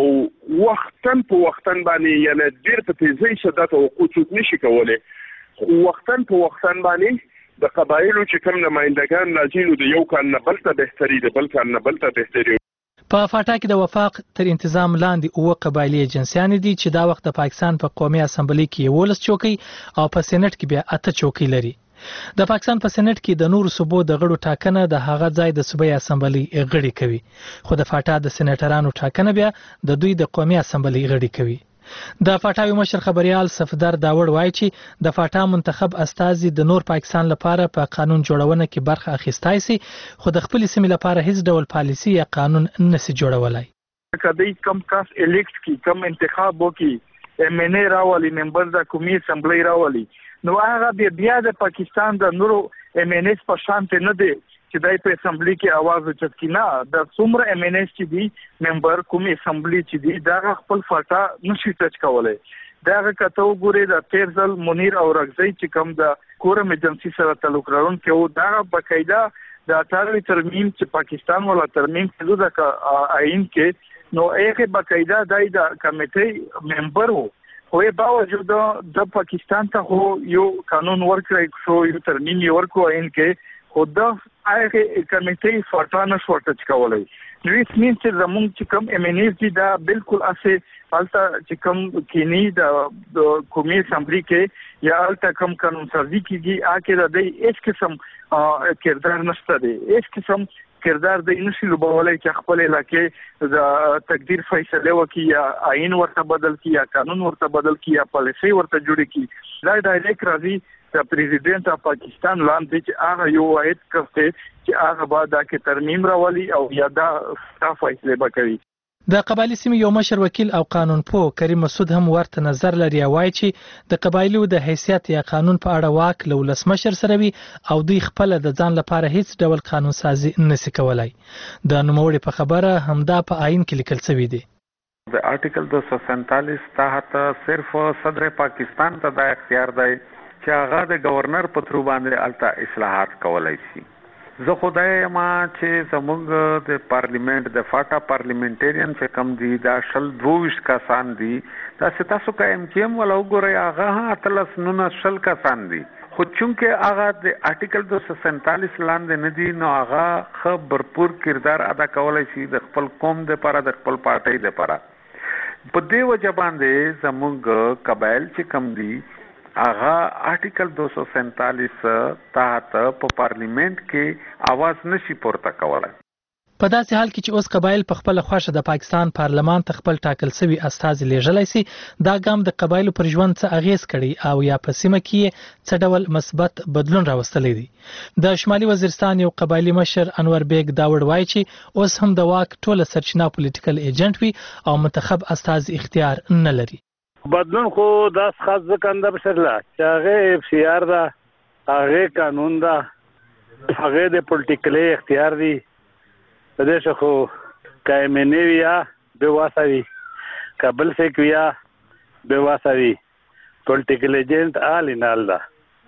وختن په وختن باندې یعنی ډیر په تیزی سره د توقع نشي کولای خو وختن په وختن باندې د قبایلو چې کوم نمائندگان راځي نو د یو کال نه بل ته بهتري د بل کال نه بل ته بهتري. په فاټا کې د وفاق تر انتظام لاندې اوه قبایلی ایجنسیانې دي چې دا وخت د پاکستان په قومي اسمبلی کې 11 چوکۍ او په سېنات کې بیا 8 چوکۍ لري. د پاکستان په سېنات کې د نورو صوبو د غړو ټاکنه د هغه ځای د صوبایي اسمبلی غړي کوي خو د فاټا د سېناترانو ټاکنه بیا د دوی د قومي اسمبلی غړي کوي. د فاټاوي مشر خبريال صفدر داوړ وایي چې د فاټا منتخب استازي د نور پاکستان لپاره په قانون جوړونه کې برخه اخیستای سي خو د خپل سیمې لپاره هیڅ ډول پالیسي یا قانون نشي جوړولای. کدی کم کاس الیکټ کی کم انتخاب وکي MNA راولي ممبر د قومي اسمبلی راولي نو هغه بیا د پاکستان د نورو MNA په شان نه دی چې دای په اسمبلی کې आवाज اوچت کینا د څومره MNA چې دی ممبر قومي اسمبلی چې دی دا خپل فاټا نشي ټچ کولای. دا کته وګوري د تیرزل منیر او رغزی چې کوم د کورم ایجنسی سره تعلق لرونکي او دا بقاعده د 18 ترمیم چې پاکستان ولا ترمیم کېدو د آئین کې نو هغه بقاعده د کمیټې ممبر وو خو به باوجود د پاکستان ته یو قانون ورکړی شو یو ترمیم ورکو آئین کې خو د هغه کمیټې فاټانه شورټ کولای نو هیڅ مين چې زموږ چې کوم MNA دي دا بالکل اسه حالت چې کوم کینی د قومي اسمبلی کې یا حالت کوم قانون سازي کیږي اکه د هیڅ قسم کردار نشته دی هیڅ قسم کردار د نشي لوبولای چې خپل علاقې د تقدیر فیصله وکي یا آئین ورته بدل کی یا قانون ورته بدل کی یا پالیسي ورته جوړ کی دا ډایرکټ راځي د پریزیدنت اف پاکستان لاندې چې هغه یو واحد کفته چې هغه بعد کې ترمیم راولي او یا دا فیصله وکړي. د قبایلی سیمې یو مشر وکیل او قانون پوه کریم مسعود هم ورته نظر لري وایي چې د قبایلو د حیثیت یا قانون په اړه واک له ولس مشر سره وي او دوی خپل د ځان لپاره هیڅ ډول قانون سازي نشي کولای. د نوموړي په خبره همدا په آئین کې لیکل شوی دی. د آرټیکل 247 تحت صرف صدر پاکستان ته دا اختیار دی چې هغه د گورنر په ترو باندې الته اصلاحات کولای شي. زه خدای ما چې زموږ د پارلیمنت د فاټا پارلیمنټریان چې کم دي دا 22 کسان دي دا تاسو کایم کېم ولا وګورئ هغه اتلس نو 20 کسان دي خو چونکه هغه د آرټیکل 247 لاندې نه دي نو هغه خ برپور کردار ادا کولای شي د خپل قوم د لپاره د خپل پارټي د لپاره. په دې وجه باندې زموږ قبایل چې کم دي هغه آرټیکل 247 تحت په پارلیمنت کې आवाज نشي پورته کولای. په داسې حال کې چې اوس قبایل په خپل خوښه د پاکستان پارلمان ته خپل ټاکل شوی استازي لیږلی سي دا ګام د قبایلو پر ژوند څه اغیز کړي او یا په سیمه کې څه ډول مثبت بدلون راوستلی دی. د شمالي وزیرستان یو قبایلی مشر انور بیگ داوړ وایي چې اوس هم د واک ټوله سرچینه پولیټیکل ایجنټ وي او منتخب استازي اختیار نه لري. بدلون خو داس خاص ځکنده بشرله چې هغه FCR دا هغه قانون دا هغه د پولیټیکل اختیار دی په دې شخو کایمنی ویا به واسوي کابل سیکویا به واسوي پولیټیکل ایجنټ آلینال دا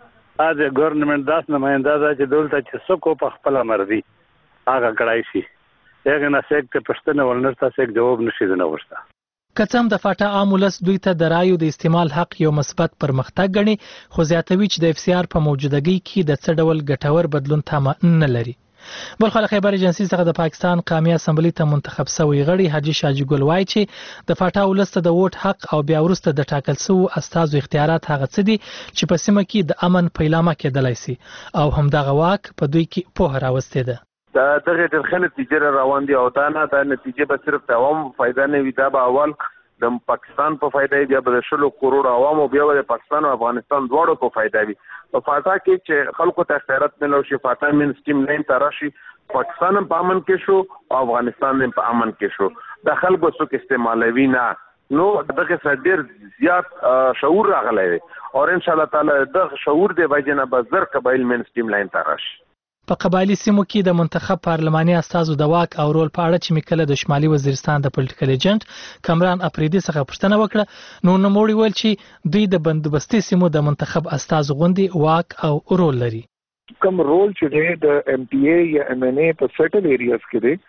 از ګورنمنت داس نماینده دا چې دولت چې څوک په خپل مرضی هغه کړای شي هغه نه سیکټ پښتنه ولنرته سیک جواب نشي نه ورسته. کڅم د فاټا عامولس دوی ته د رایو د استعمال حق یو مثبت پرمختګ غني خو زیاتوي چې د FCR په موجودګۍ کې د څه ډول ګټور بدلون تمه نه لري. بلخو خبر ایجنسی څخه د پاکستان قومي اسمبلی ته منتخب شوی غړي حاجی شاجي ګل وایي چې د فاټا ولسته د ووټ حق او بیا ورسته د ټاکل شو استازو اختیارات هغه څه دي چې په سیمه کې د امن پیلامه کېدلای شي او همدغه واک په دوی کې په راوستي ده. دا دغه د خلک نتیجه روان دي او دا نه د نتیجه به صرف د عوام فائدہ نه وي دا به اول د پاکستان په فائدہ بیا به 100 کروڑ عوام او بیا د پاکستان او افغانستان دواړو په فائدہ وي. په فاټا کې چې خلکو ته اختیارات ملو شي فاټا مين سټیم لاین تراشي پاکستان په امن کې شو او افغانستان په امن کې شو د خلکو څخه استعمالوي نه نو دغه ډېر زیات شعور راغلی او ان شاء الله تعالی د شعور دی وجنه بزر قبایل مين سټیم لاین تراشي. په قبایلی سیمو کې د منتخب پارلماني استازو د واک او رول په اړه چې مکله د شمالي وزیرستان د پولیټیکل ایجنټ کامران اپریدي څخه پوښتنه وکړه نو نوموړي ویل چې دوی د بندوبستي سیمو د منتخب استازو غوندي واک او رول لري. کوم رول چې د MPA یا MNA په سټل ایریاز کې دی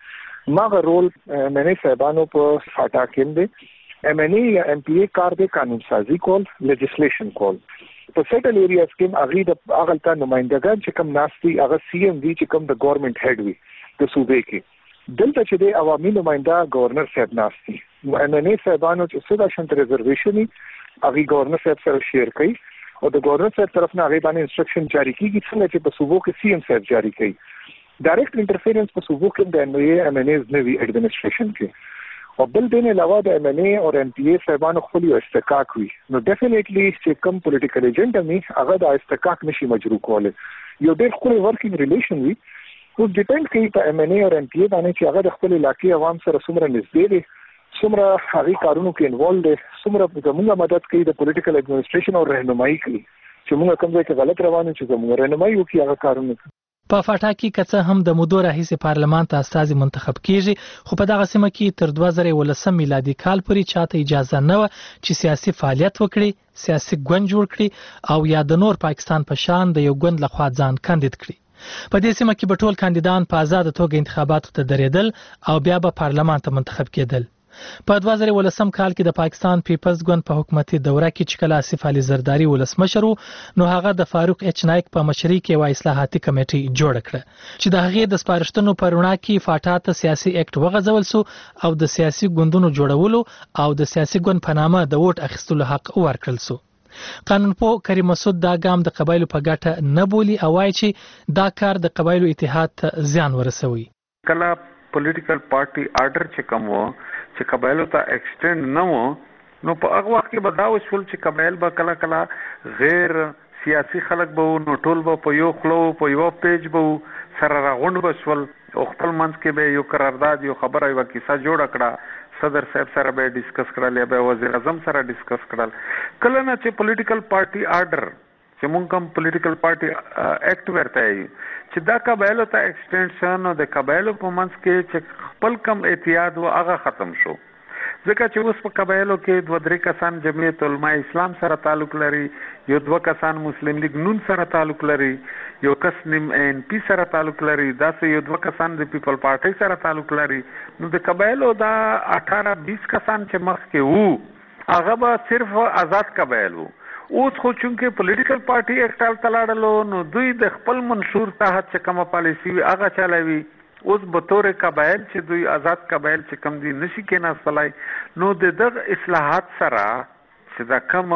ماغه رول منی صاحبانو په فاټا کې دی MNA یا MPA کار دی قانون سازی کول لیجسلیشن کول په سیټل ایریاز کې هغه د اغلطه نمائندګان چې کوم ناشتي هغه CM وی چې کوم د ګورنمنت هډ وی د صوبې کې دلته چې د عوامي نمائنده گورنر صاحب ناشتي MNA صاحبانو چې څه د شنت ریزرویشن هغه گورنر صاحب سره شیر کوي او د گورنر صاحب طرف نه هغه باندې انسټرکشن جاری کیږي څنګه چې په صوبو کې CM صاحب جاری کوي ډایرکټ انټرفیرنس په صوبو کې د MNA's نوی ایڈمنسټریشن کې او بل دین علاوه د MNA او MPA صاحبانو خپل یو استحقاق وي نو ډیفینیټلی چې کوم پولیټیکل ایجنټ می هغه د استحقاق نشي مجروح کوله یو ډېر خپل ورکینګ ریلیشن وي او ډیپند کوي په MNA او MPA باندې چې هغه د خپل علاقې عوام سره څومره نږدې دي څومره هغه کارونو کې انوالو دي څومره زموږه مدد کوي د پولیټیکل ایڈمنسټریشن او رهنمایي کوي چې موږ کوم ځای کې غلط روانو چې زموږ رهنمایي وکړي هغه کارونه په فاټا کې کڅه هم د مودو راهیسې پارلمان ته استازي منتخب کیږي خو په دغه سیمه کې تر 2019 میلادي کال پورې چاته اجازه نه و چې سیاسي فعالیت وکړي سیاسي ګوند جوړ کړي او یا د نور پاکستان په شان د یو ګوند لخوا ځان کاندید کړي په دې سیمه کې به ټول کاندیدان په آزاد توګه انتخاباتو ته درېدل او بیا به پارلمان ته منتخب کېدل په 2019 کال کې د پاکستان پیپلز ګوند په حکومتي دوره کې چې کله آصف علي زرداری ولسمشر نو هغه د فاروق ایچ نایک په مشرۍ کې یو اصلاحاتي کمیټه جوړ کړه چې د هغې د سپارښتنو پر وړاندې کې فاټا ته سیاسي اکټ وغځول سو او د سیاسي ګوندونو جوړولو او د سیاسي ګوند په نامه د ووټ اخیستلو حق ورکړل سو قانونپوه کریم مسعود دا ګام د قبایلو په ګټه نه بولي او وايي چې دا کار د قبایلو اتحاد ته زیان ورسوي کله پولیټیکل پارټي آرډر چې کوم چې قبایلو ته ایکسټند نه وو نو په هغه وخت کې به دا وشول چې قبایل به کله کله غیر سیاسي خلک به نو ټول به په یو خلو په یو پیج به سره راغونډ بشول او خپل منځ کې به یو قرارداد یو خبره یو کیسه جوړ کړه صدر صاحب سره به ډیسکس کړل یا به وزیر اعظم سره ډیسکس کړل کله نه چې پولیټیکل پارټي آرډر چې مونږ کوم پولیټیکل پارټي اکټ ورته چې دا قبایلو ته ایکسټنشن او د قبایلو په منځ کې چې خپل کم اتحاد و هغه ختم شو ځکه چې اوس په قبایلو کې 2-3 کسان جمعیت علماء اسلام سره تعلق لري یو 2 کسان مسلم لیگ نون سره تعلق لري یو کس نیم NP سره تعلق لري دا سه یو 2 کسان د پیپل پارټي سره تعلق لري نو د قبایلو دا 18-20 کسان چې مخ کې وو هغه به صرف آزاد قبایل وو اوس خو چونکه پولیټیکل پارټي اکټال تلاړلو نو دوی د خپل منشور تحت چې کومه پالیسی وي هغه چلوي اوس به تور قبایل چې دوی آزاد قبایل چې کم دي نشي کېناستلای نو د دغه اصلاحات سره چې دا کوم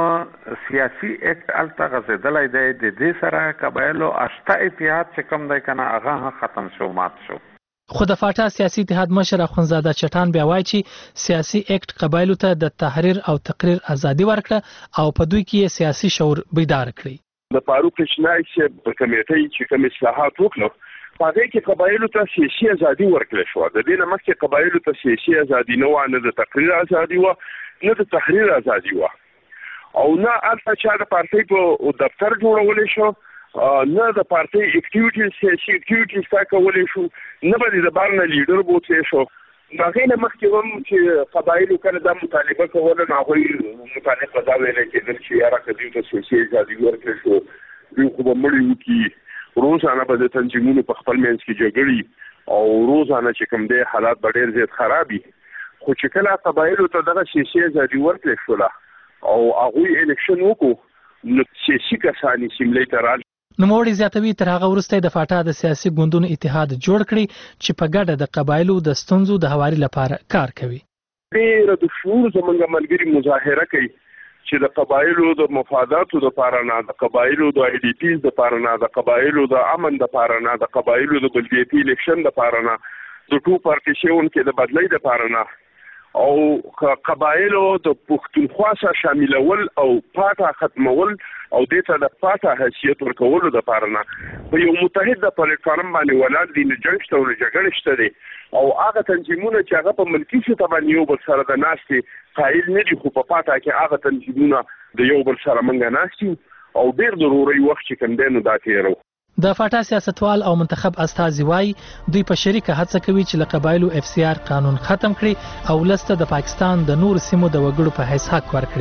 سیاسي اکټ الته غزیدلای دی د دې سره قبایلو اشته اتحاد چې کم دی کنه هغه ختم شو مات شو خو د فاټا سیاسي اتحاد مشر اخوندزاده چټان بیا وایي چې سیاسي اکټ قبایلو ته د تحریر او تقریر ازادي ورکړه او په دوی کې سیاسي شعور بیدار کړي د فاروق ایچ نایک په کمیټې چې کوم اصلاحات وکړو هغه کې قبایلو ته سیاسي ازادي ورکړل شو د دې نه مخکې قبایلو ته سیاسي ازادي نه و نه د تقریر ازادي و نه د تحریر ازادي و او نه البته چې د پارټي په دفتر جوړول شو نه د پارټي اکټیویټیز سیاسي اکټیویټیز تا کولې شو نه به د بارنه لیډر بوتلی شو هغه نه مخکې هم چې قبایلو کله دا مطالبه کوله نو هغوی مطالبه دا ویل کېدل چې یاره که دوی ته سیاسي ازادي ورکړل شو دوی خو به مړي وکړي روزانه به د تنظیمونو په خپل منځ کې جګړې او روزانه چې کوم دی حالات به ډېر زیات خراب وي خو چې کله قبایلو ته دغه سیاسي ازادي ورکړل شوله او هغوی الیکشن وکړو نو سیاسي کسان یې سیملۍ ته رال نوموړي زیاتوي تر هغه وروسته د فاټا د سیاسي ګوندونو اتحاد جوړ کړي چې په ګډه د قبایلو د ستونزو د هواري لپاره کار کوي ډېر د شعور زمونږ ملګري مظاهره کوي چې د قبایلو د مفاداتو لپاره نه د قبایلو د IDPs لپاره نه د قبایلو د امن لپاره نه د قبایلو د بلدیاتي الیکشن لپاره نه د ټو پارټیشن کې د بدلۍ لپاره نه او قبایلو د پښتونخوا سره شاملول او پاټا ختمول او دې ته د پاټا حیثیت ورکولو لپاره نه په یو متحد پلیټ فارم باندې ولاړ دي نه جنګ شته او جګړه شته دي او هغه تنظیمونه چې هغه په ملکی سطح باندې یو بل سره د ناستې قایل نه دي خو په پاټا کې هغه تنظیمونه د یو بل سره منګه ناستي او ډېر ضروري وخت چې کوم دی نو دا تېرو د فاټا سیاستوال او منتخب استازي وایي دوی په شریکه هڅه کوي چې له قبایلو FCR قانون ختم کړي او ولسته د پاکستان د نور سیمو د وګړو په حیث حق ورکړي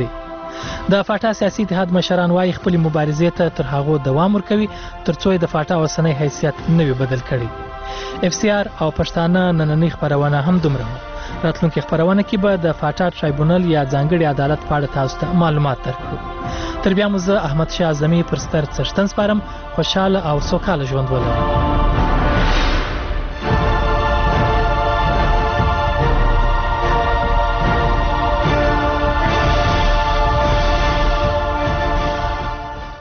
د فاټا سیاسي اتحاد مشران وايي خپل مبارزې ته تر هغه دوام ورکوي ترڅو د فاټا اوسنۍ حیثیت نه وي بدل کړي. اف سی آر او پښتانه نننۍ خبرونه هم دومره. راتلونکي خبرونه کې به د فاټا ټرایبونل یا ځانګړي عدالت په اړه تاسو ته معلومات درکړو. تر بیا مو زه احمد شاه اعظمي پر ستر څښتن سپارم. خوشاله او سوکاله ژوند ولرئ.